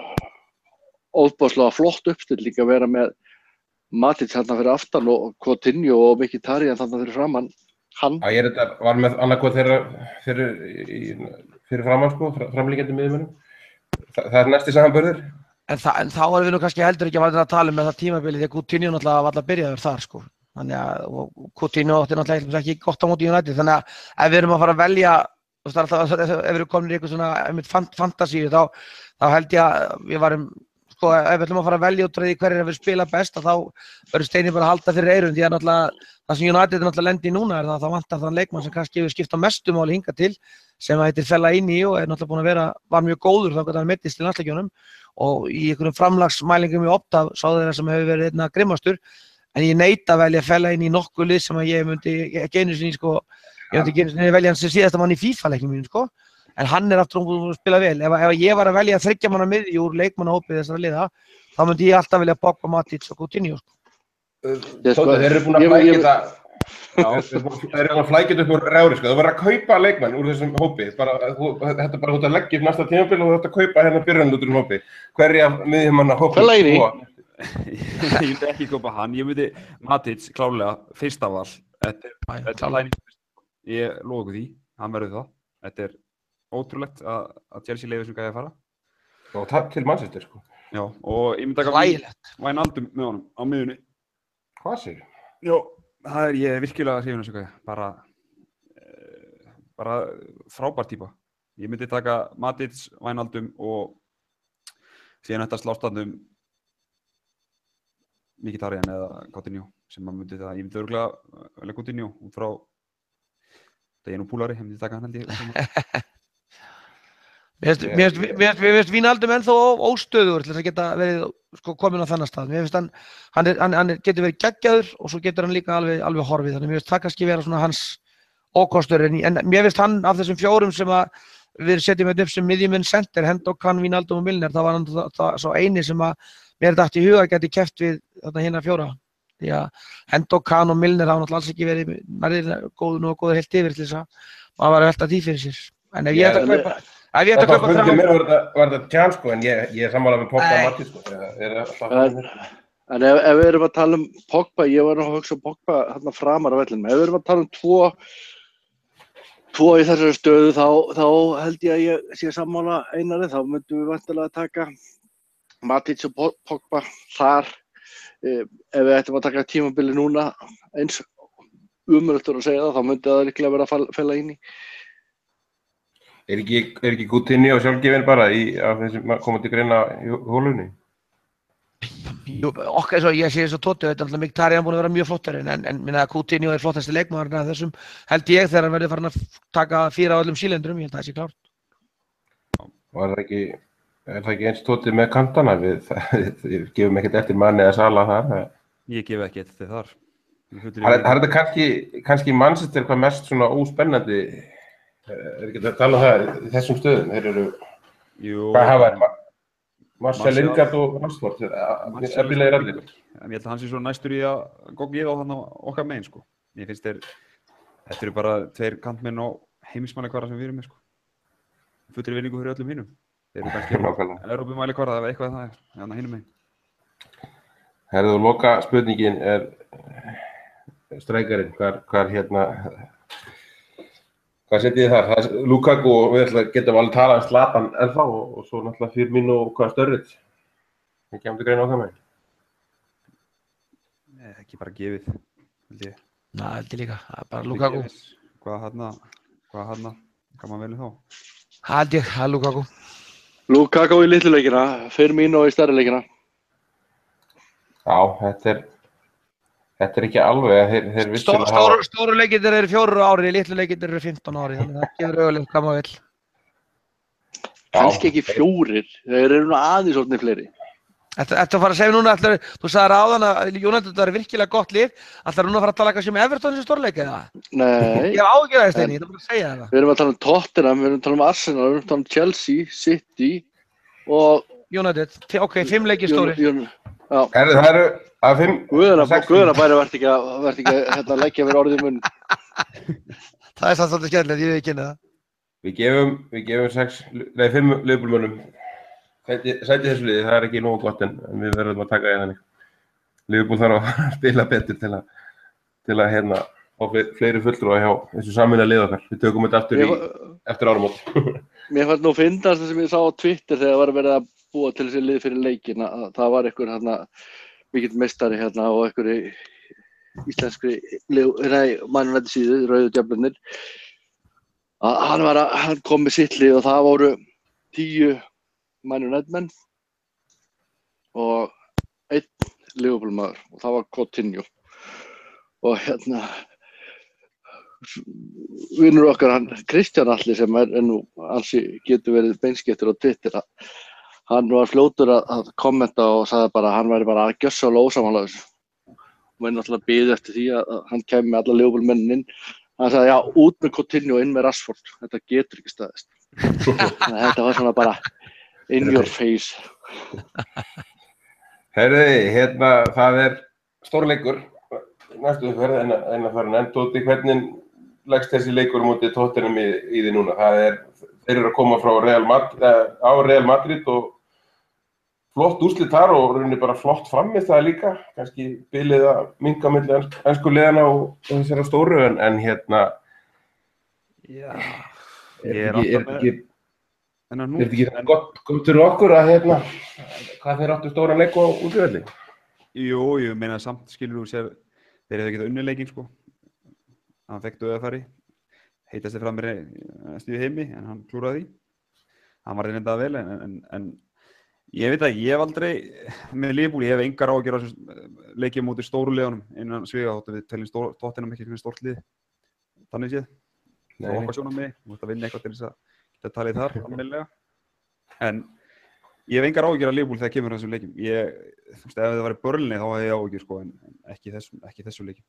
óbáslega flott uppstill líka að vera með Matic þarna fyrir aftan og Coutinho og Mkhitaryan þarna fyrir framan hann. Já, ég er þetta, var með annarkot þeirra fyrir, fyrir framan sko, framlíkjandi miðjumönnum. Þa, það er næsti samanburður. En, þa en þá erum við nú kannski heldur ekki að tala um með það tímabili því að Coutinho náttúrulega var alltaf byrjaður þar sko. Þannig að og Coutinho átti náttúrulega ekki gott á móti United. Þannig að ef við erum að fara að velja, alltaf, ef við erum komin í eitthvað svona fantasíu þá, þá held ég að við varum sko, ef við ætlum að fara að velja út frá því hverjir að við spila best þá verður Steini bara að halda fyrir eyrun því að náttúrulega það sem United er náttúrulega lendi í núna er það að það vantar þann leikmann sem kannski hefur skipt á mestu máli hingað til sem heitir Fellaini og er náttúrulega búinn að vera var mjög góður þá hann meiddist til landsleikjunum og í einhverjum framlagsmælingum í Opta sá þeirra sem hefur verið einna grimmastur en ég neita að velja Fellaini í nokkuð lið sem að ég myndi ekki einu sinni sko ég myndi ekki einu sinni velja hann sem síðasta mann í FIFA-leiknum mínum sko en hann er aftur um að spila vel. Ef, ef ég var að velja þriggja manna miðju úr leikmannahópi þessara liða, þá myndi ég alltaf velja Pogba, Matic og Coutinho. Tóta, þeir eru búin að flækja þetta, þeir eru að flækja þetta upp úr rjári, sko. Þú verður að kaupa leikmann úr þessum hópi. Bara, þú, þetta er bara út að leggja upp næsta tímabil og þú ert að kaupa hérna byrjun út úr hópi. Hverja miðjumanna hópi? Fellaini. Ég myndi ekki kaupa hann, ég myndi Matic klálega fyrsta val. Þetta er ég lofa ykkur því, hann verður það. Þetta er ótrúlegt að, að Chelsea leiði þessum gæði að fara. Og takk til Manchester, sko. Já, og ég myndi taka Wijnaldum með honum á miðjunni. Hvað sér? Já, það er ég virkilega hrifinn af þessu gæði. Bara, e, bara frábær típa. Ég myndi taka Matic, Wijnaldum og síðan þetta slástandum Mkhitaryan eða Coutinho sem maður myndi það. Ég myndi örugglega velja Coutinho út frá það er nú púlari, ég myndi taka hann held ég. Mér finnst Wijnaldum ennþá óstöðugur til þess að geta verið sko, komin á þennan stað. Mér finnst hann, hann, er, hann, hann getur verið geggjaður og svo getur hann líka alveg, alveg horfið. Þannig mér finnst það kannski vera svona hans ókostur. En, en mér finnst hann af þessum fjórum sem að við setjum þetta upp sem miðjumenn center, Hendokan, Wijnaldum og Milner, það var hann það, það, svo eini sem að mér datt í huga geti keppt við þarna hérna fjóra. Því að Hendokan og Milner hafa náttúrulega alls ekki verið nærri góð og góður heilt yfir til þess að maður var að velta því fyrir sér. En ef ég ætti að kaupa Ef ég ætti að kaupa þrjá... Mér var þetta tján sko, en ég, ég er sammála með Pogba og Matic sko. Er alltaf... En, en ef, ef við erum að tala um Pogba, ég var nú að hugsa um Pogba hérna framar á vellinum. Ef við erum að tala um tvo, tvo í þessari stöðu, þá, þá held ég að ég sé sammála Einari, þá myndum við væntanlega taka Matic og Pogba þar. Ef við ættum að taka tímabili núna, eins umrættur að segja það, þá myndi það líklega vera að fella inn í. Er ekki, er ekki Coutinho sjálfgefinn bara í af þessum komandi greina í hólunni? Jú, okkar svo ég sé svo Tóti, þetta er alltaf Mkhitaryan búin að vera mjög flottar en, en minna Coutinho er flottasti leikmaðurinn af þessum held ég þegar hann verður farin að taka fýra á öllum sílendurum, ég held að það sé klárt. Og er það ekki, er það ekki eins Tóti með kantana við, við gefum ekkert eftir manni eða Sala þar? Ég gef ekki eftir þar. Það er þetta kannski, kannski Manchester hvað mest svona óspennandi. Er ekki að tala um það í þessum stöðum? Þeir eru, Jú, hvað hafa þeir? Marcel Lingard og Rashford, efnilegir allir. Ég held að hann sé svo næstur í að goggið á hann okkar megin, sko. Ég finnst þeir, þetta eru bara tveir kantmenn á heimismælikvarða sem við erum með, sko. Fullri vinningu fyrir öllum hinum. Þeir eru kannski Evrópumælikvarða eða eitthvað það er, hérna hinum megin. Herðu, loka spurningin er streikarinn, hvar, hvar hérna... Hvað setjið þið þar? Það er Lukaku og við getum alveg talað um Zlatan ennþá og, og svo náttúrulega Firmino og hvað Sturridge. Það kemur til greina okkar megin. Nei, ekki bara gefið, held ég. Ná, held ég líka, það er bara Lukaku. Hvað hérna, hvað hérna, hvað maður velið þá? Það held ég, það er Lukaku. Lukaku í litlu leikina, Firmino í stærri leikina. Já, þetta er... Þetta er ekki alveg að þeir, þeir vissu að hafa... Stóru, stóru leikirnir eru fjóru ári, litlu leikirnir eru fimmtán ári, þannig að það gefur auðvitað hvað maður vill. Kannski ekki fjórir, þeir eru nú aðeins orðnir fleiri. Þetta ertu að fara að segja núna, ætlar, þú sagði áðan að United var virkilega gott lið, ætlar núna að fara að tala eitthvað sem Everton sem stórleik eða? Nei. Ég hef áhyggjur af þér, Steini, ég ætla bara að segja það. Við erum að tala um Tottenham, við erum að tala um Arsenal, við erum að tala um Chelsea, City og United, ok, fimm leikir stóri. Já. Herðu, það eru að fimm... Guðuna bæri verði ekki að, verði ekki að hérna, leggja mér orðið í munn. Það er samt svolítið skemmtilegt, ég veit ekki henni það. Við gefum, við gefum sex, nei, fimm Liverpool-mönnum sæti þessu liði, það er ekki nógu gott en, en við verðum að taka í þannig. Liverpool þarf að spila betur til að, til að hérna, fá fleiri fulltrúa hjá þessu saminlega lið okkar. Við tökum þetta aftur í, eftir áramót. Mér fannst nú fyndast það sem ég sá á Twitter þegar var verið að búa til þessi lið fyrir leikina. Það var einhver hérna, mikill meistari hérna og einhver íslenskri, nei, mannvætti síðu, Rauðu djöflunir. Hann var að, hann kom með sitt lið og það voru tíu Man United menn og einn Liverpool maður og það var Coutinho og hérna vinnur okkar hann Kristján Atli sem er, er nú ansi getur verið beinskettur á Twitter að hann var fljótur að, að kommenta og sagði bara að hann væri bara að gjössalega ósammála þessu og við náttúrulega biðu eftir því að, að hann kæmi með alla Liverpool mennin inn. Hann sagði já, út með Coutinho og inn með Rashford, þetta getur ekki staðist. Þetta var svona bara in your face. Herði, hérna, það er stórleikur næstu umferð en að fara en Tóti, hvernig leggst þessi leikur mútið Tottenham í, í því núna? Það er, þeir eru að koma frá Real Madrid, á Real Madrid og flott úrslit þar og rauninni bara flott framist það líka, kannski bilið að minnka milli ensku liðana og þessara stóru en, en hérna Já, er ég er ekki, er alltaf ekki, en að nú, er ekki en... gott, gott fyrir okkur að hérna, hvað þeir áttu stóran leik á útivelli? Jú, ég meina samt skilur þú sér, þeir hefðu getað unnið leikinn sko, hann fekk dauðafæri, heitast þið fram mér stíðu heimi en hann klúraði því, hann var reynda vel en, en, en ég veit að ég hef aldrei, með Liverpool, ég hef engar á að gera leikið mútið stóru liðunum innan sviga þóttu við teljum Tottenham ekki fyrir stórt lið, þannig séð, og okkar sjónum mig, þú veist að vinna eitthvað til þess að geta talið þar, almennilega, en ég hef engar á að gera Liverpool þegar kemur þessum leikjum, ég, þú veist, ef það væri Burnley þá hefði ég á að gera sko, en ekki þessum, ekki þessum leikjum.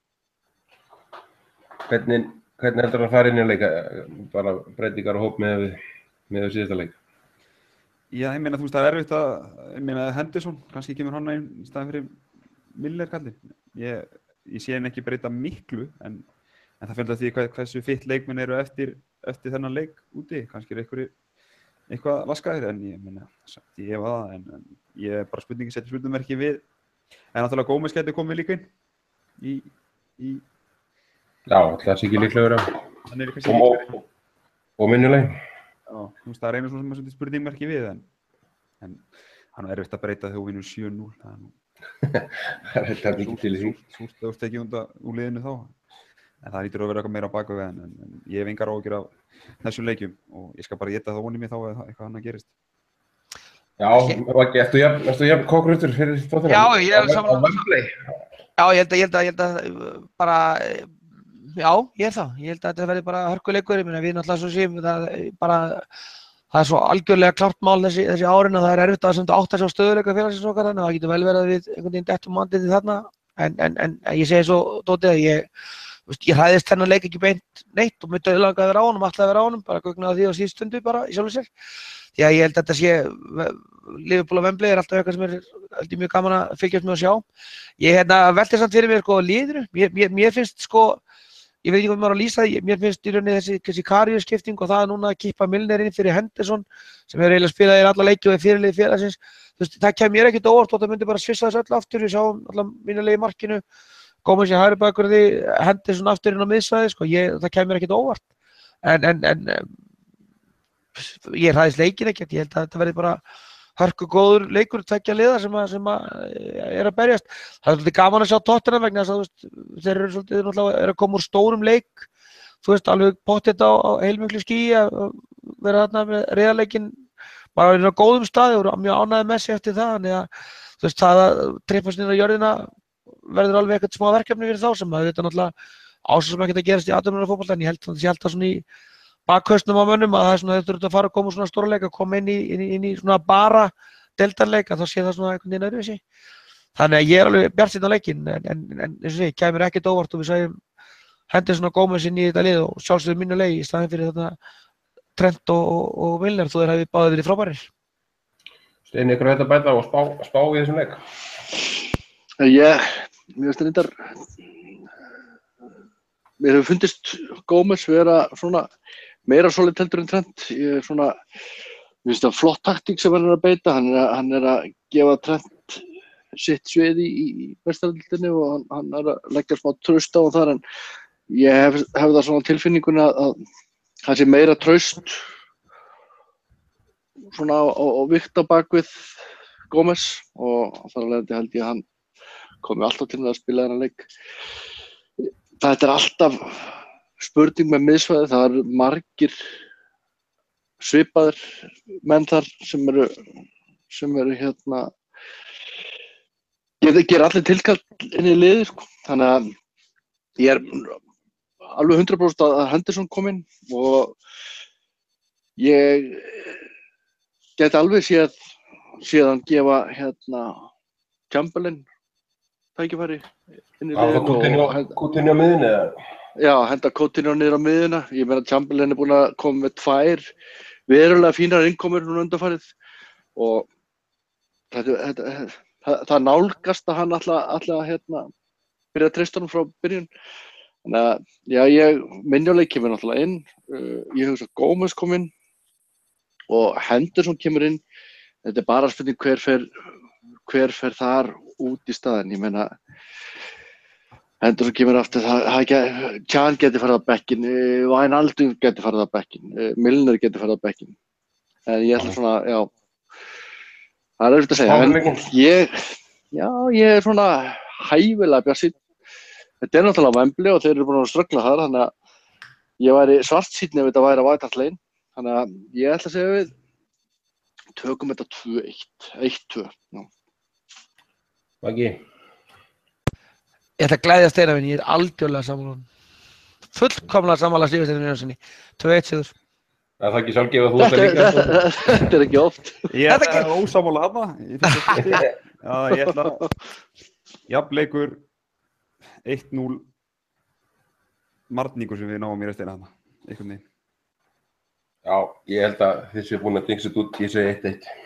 Hvernig, hvernig heldur það að fara inn í leika, bara breytingar og hóp með, með síðasta leik? Já, ég meina, þú veist, það er erfitt að, ég meina, Henderson, kannski kemur hann inn í staðinn fyrir Miller kallinn. Ég, ég sé hann ekki breyta miklu, en, en það fyrir því hvað, hversu fitt leikmenn eru eftir, eftir þennan leik úti. Kannski er einhverju, eitthvað vaskaðir, en ég meina, ég hef það, en, en ég er bara spurningi, setja spurningmerki við. En náttúrulega Gómez gæti komið líka inn í, í... Já, það sé ekki líklegur að, og, og, og minnuleg. Já, þú veist, það er einu svona sem að setja spurningmerki við, en, en hann er erfitt að breyta þegar þú vinnur sjö núll. Það er nú... Það er ekki til í því. Súrt að þú stekki undan úr liðinu þá. En það lítur að vera eitthvað meira á baka við, en, en ég hef engar áhyggjur af þessum leikjum og ég skal bara éta það vonið mér þá eða eitthvað annað gerist. Já, Raggi, ertu jafn, ertu jafn kókrútur fyrir Tottenham? Já, ég er saman. Já, ég held að, ég held að, ég held að bara... Já, ég er það. Ég held að þetta verði bara hörkuleikur. Ég meina, við náttúrulega svo séum það bara, það er svo algjörlega klárt mál þessi, þessi árin að það er erfitt að átta sig á stöðuleika félagsins okkar þannig að það getur vel verið að við einhvern veginn dettum mandið þarna. En, en, en ég segi svo, Dóti, að ég, veist, ég hræðist þennan leik ekki beint neitt og myndi auðvitað að vera á honum, alltaf að vera á honum, bara gögnaði því á síðust stundu bara í sjálfu sér. Því að ég held að þetta sé, Liverpool og Wembley er alltaf eitthvað sem er held ég mjög gaman að fylgjast með að sjá. Ég hérna velti samt fyrir mér sko liðinu, mér, mér, mér finnst sko Ég veit ekki hvað maður að lýsa því, mér finnst í rauninni þessi, þessi karriérskipting og það er núna að kippa Milner inn fyrir Henderson sem hefur eiginlega spilað í alla leiki og er fyrirliði félagsins. Þú veist, það kemur mér ekkert á óvart og það myndi bara svissa þessu öll aftur, við sáum allar mínulegi í markinu, Gómez í hægri bakverði, Henderson aftur inn á miðsvæði, sko, ég, það kemur mér ekkert á óvart. En, en, en ég hræðist leikin ekkert, ég held að þetta verði bara hörku góður leikur tveggja liða sem að, sem að er að berjast. Það er svolítið gaman að sjá Tottenham vegna þess að þú veist, þeir eru svolítið náttúrulega er að koma úr stórum leik, þú veist, alveg pottþétt á, á heilmiklu skýi að vera þarna með reiðarleikinn bara á góðum staði og mjög ánægði með sig eftir það, þannig að þú veist, það að trippast niður á jörðina verður alveg eitthvað smá verkefni fyrir þá sem að þetta náttúrulega ásett sem ekkert að gerast í atvinnumannafótbolta, en ég held að ég held að svona í bakhausnum á mönnum að það er svona þetta að fara að koma úr svona stóra leik að koma inn í, inn í, inn í svona bara deildarleik að þá sé það svona einhvern veginn öðruvísi. Þannig að ég er alveg bjartsýnn á leikinn en, en, en eins og sé, kæmur ekkert óvart og við segjum Henderson og Gómez inn í þetta lið og sjálfsögðu mínu leik í staðinn fyrir þetta Trent og, og, og Milner þó þeir hafi báðir verið frábærir. Steini, ykkur þetta bæta og spá, spá í þessum leik? Ég, mér finnst þetta mér hefur fundist Gómez vera svona meira solid heldur en Trent. Ég er svona, mér finnst það flott taktík sem hann er að beita, hann er að, hann er að gefa Trent sitt svið í, í Meistaradeildinni og hann, hann er að leggja smá traust á hann þar en ég hef, hef það svona tilfinninguna að, að hann sé meira traust svona á, á vikt á bakvið Gómez og þar alveg held ég að hann komi alltaf til að spila þennan leik. Þetta er alltaf spurning með miðsvæði, það eru margir svipaðir menn þar sem eru sem eru hérna Ég ger allir tilkall inn í liðið, sko. Þannig að ég er alveg hundrað prósent að Henderson kom inn og ég geti alveg séð síðan gefa hérna Chamberlain tækifæri inn í liðið. Já, Coutinho á miðjunni eða? Já, henda Coutinho niður á miðjuna. Ég meina Chamberlain er búinn að koma með tvær verulega fínar innkomur núna undanfarið og þetta, þetta Það, það nálgast að hann ætla, ætla að hérna, byrja að treysta honum frá byrjun. Þannig að, já, ég minnileik kemur náttúrulega inn. Uh, ég hugsa að Gómez kom inn og Henderson kemur inn. Þetta er bara spurning hver fer, hver fer þar út í staðinn. Ég meina, Henderson kemur aftur, það, það, Can geti farið á bekkinn, Wijnaldum geti farið á bekkinn, Milner geti farið á bekkinn. En ég ætla svona, já, það er auðvitað að segja, en ég, já, ég er svona hæfilega bjartsýnn. Þetta er náttúrulega á Wembley og þeir eru búin að ströggla þar, þannig að ég væri svartsýnn ef þetta væri á White Hart Lane. Þannig að ég ætla að segja við tökum þetta tvö eitt, eitt tvö. Maggi? Ég ætla að glæðja Steina minn, ég er algjörlega sammála. Fullkomlega sammála Stífur Jónssoni, tvö eitt sigur. Það er það ekki sjálfgefið að þú ætla líka. Þetta, þetta er ekki oft. Ég ætla að ósammála hana. Já, ég ætla að jafnleikur eitt núll marningur sem við náum mér að steina hana. Einhvern veginn. Já, ég held að þið séu búin að dingsa út, ég segi eitt eitt.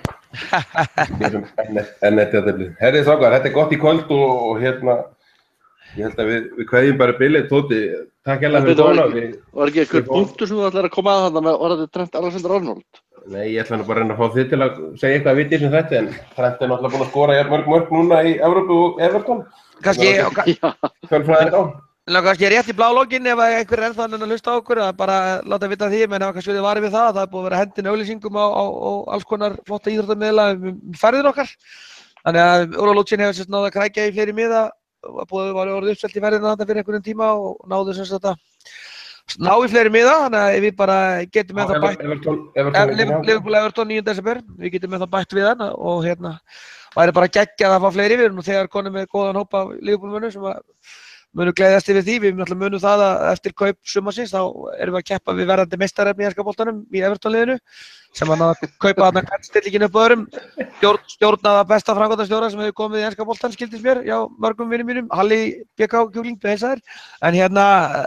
En þetta er þetta. Herrið strákar, þetta er gott í kvöld og, og hérna, ég held að við, við kveðjum bara billið, Tóti, takk hérlega fyrir tóna. Var ekki eitthvað punktur sem þú ætlar að koma að þarna með orðið Trent Alexander-Arnold? Nei, ég ætla nú bara að reyna að fá þið til að segja eitthvað vitið sem þetta, en Trent er náttúrulega búinn að skora mörg mörg núna í Evrópu og Everton. Kannski, Fjölfræðin á. En kannski rétt í blálogin ef einhver er ennþá að hlusta á okkur að bara láta vita því, menn hafa kannski verið varið við það, það er búið að vera hendin auglýsingum á, á, á alls konar flotta íþróttamiðla um ferðir okkar. Þannig að Eurolótsinn hefur sérst náð að krækja í fleiri miða, búið var orðið uppselt í ferðina þetta fyrir einhvern tíma og náðu sem sagt að ná í fleiri miða, þannig að við bara getum með það bætt Liverpool Everton níunda desember, við getum með það bætt við hann og hérna væri bara geggjað að fá fleiri, við erum nú þegar konum með góðan hóp af Liverpool-mönnum sem að munum gleðjast yfir því, við náttúrulega munum það að eftir kaup sumarsins þá erum við að keppa við verðandi meistarefni í enska boltanum í Everton-liðinu sem hann að kaupa þarna kannstillingin upp öðrum stjórn, stjórnaða besta framkvæmdastjóra sem hefur komið í enska boltan skildist mér, já, mörgum vinnum mínum, Halli B K Kjúkling, beðheilsaðir, en hérna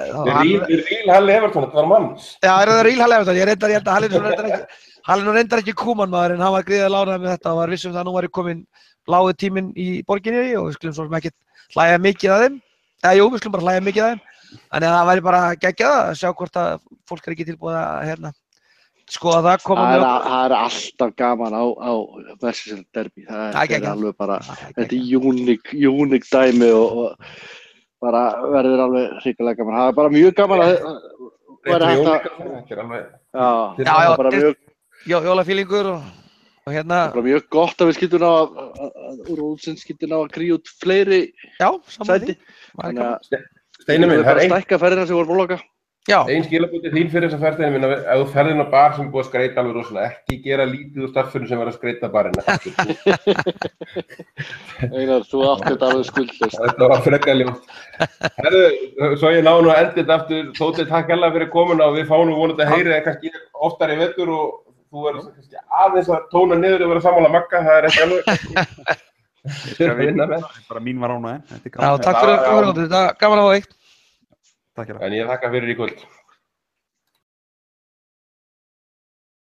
Við ríl Halli Everton, þetta var mann. Já, það er ríl Halli Everton, ég reyndar, ég held að Halli nú reyndar ekki, Halli nú reyndar ekki kúman maður en hann var gríðarlega lánaður með þetta og var vissum það að nú væri komin blái tíminn í borginni og við skulum svo sem ekkert hlæja mikið að þeim, eða jú, við skulum bara hlæja mikið að þeim, þannig að það væri bara geggjað að sjá hvort að fólk er ekki tilbúið að hérna skoða það, koma með okkur. Það er alltaf gaman á, á Merseyside derby, það er, er alveg bara, þetta er uník, uník dæmi og, og bara verður alveg hrikalega gaman. Það er bara mjög gaman að vera hægt að, já, já, já, bara mjög, jólafílingur og, og hérna. Það er mjög gott að við skildum á að, úr útsinn skildum á að gríða út fleiri sæti. Þannig að Steini minn, það er ein... stækka ferðina sem voru búin að Einn skilabúti þín fyrir þessa ferð, Steini minn, að ef þú ferð inn á bar sem er búið að skreita alveg rosalega, ekki gera lítið úr staffinu sem verður að skreita barinn. Einar, þú átt þetta alveg skuldlaust. Þetta var frekar ljótt. Herðu, svo ég ná nú að enda þetta aftur, Tóti, takk hérlega fyrir komuna og við fáum nú vonandi að heyri það kannski oftar í vetur og þú er kannski aðeins að tóna niður og vera sammála Magga, það er ekki alveg. Þetta er að vinna með. Bara mín var ánægð. Já, takk fyrir að koma, þetta er gaman að hafa þig. Takk fyrir. En ég þakka fyrir í kvöld.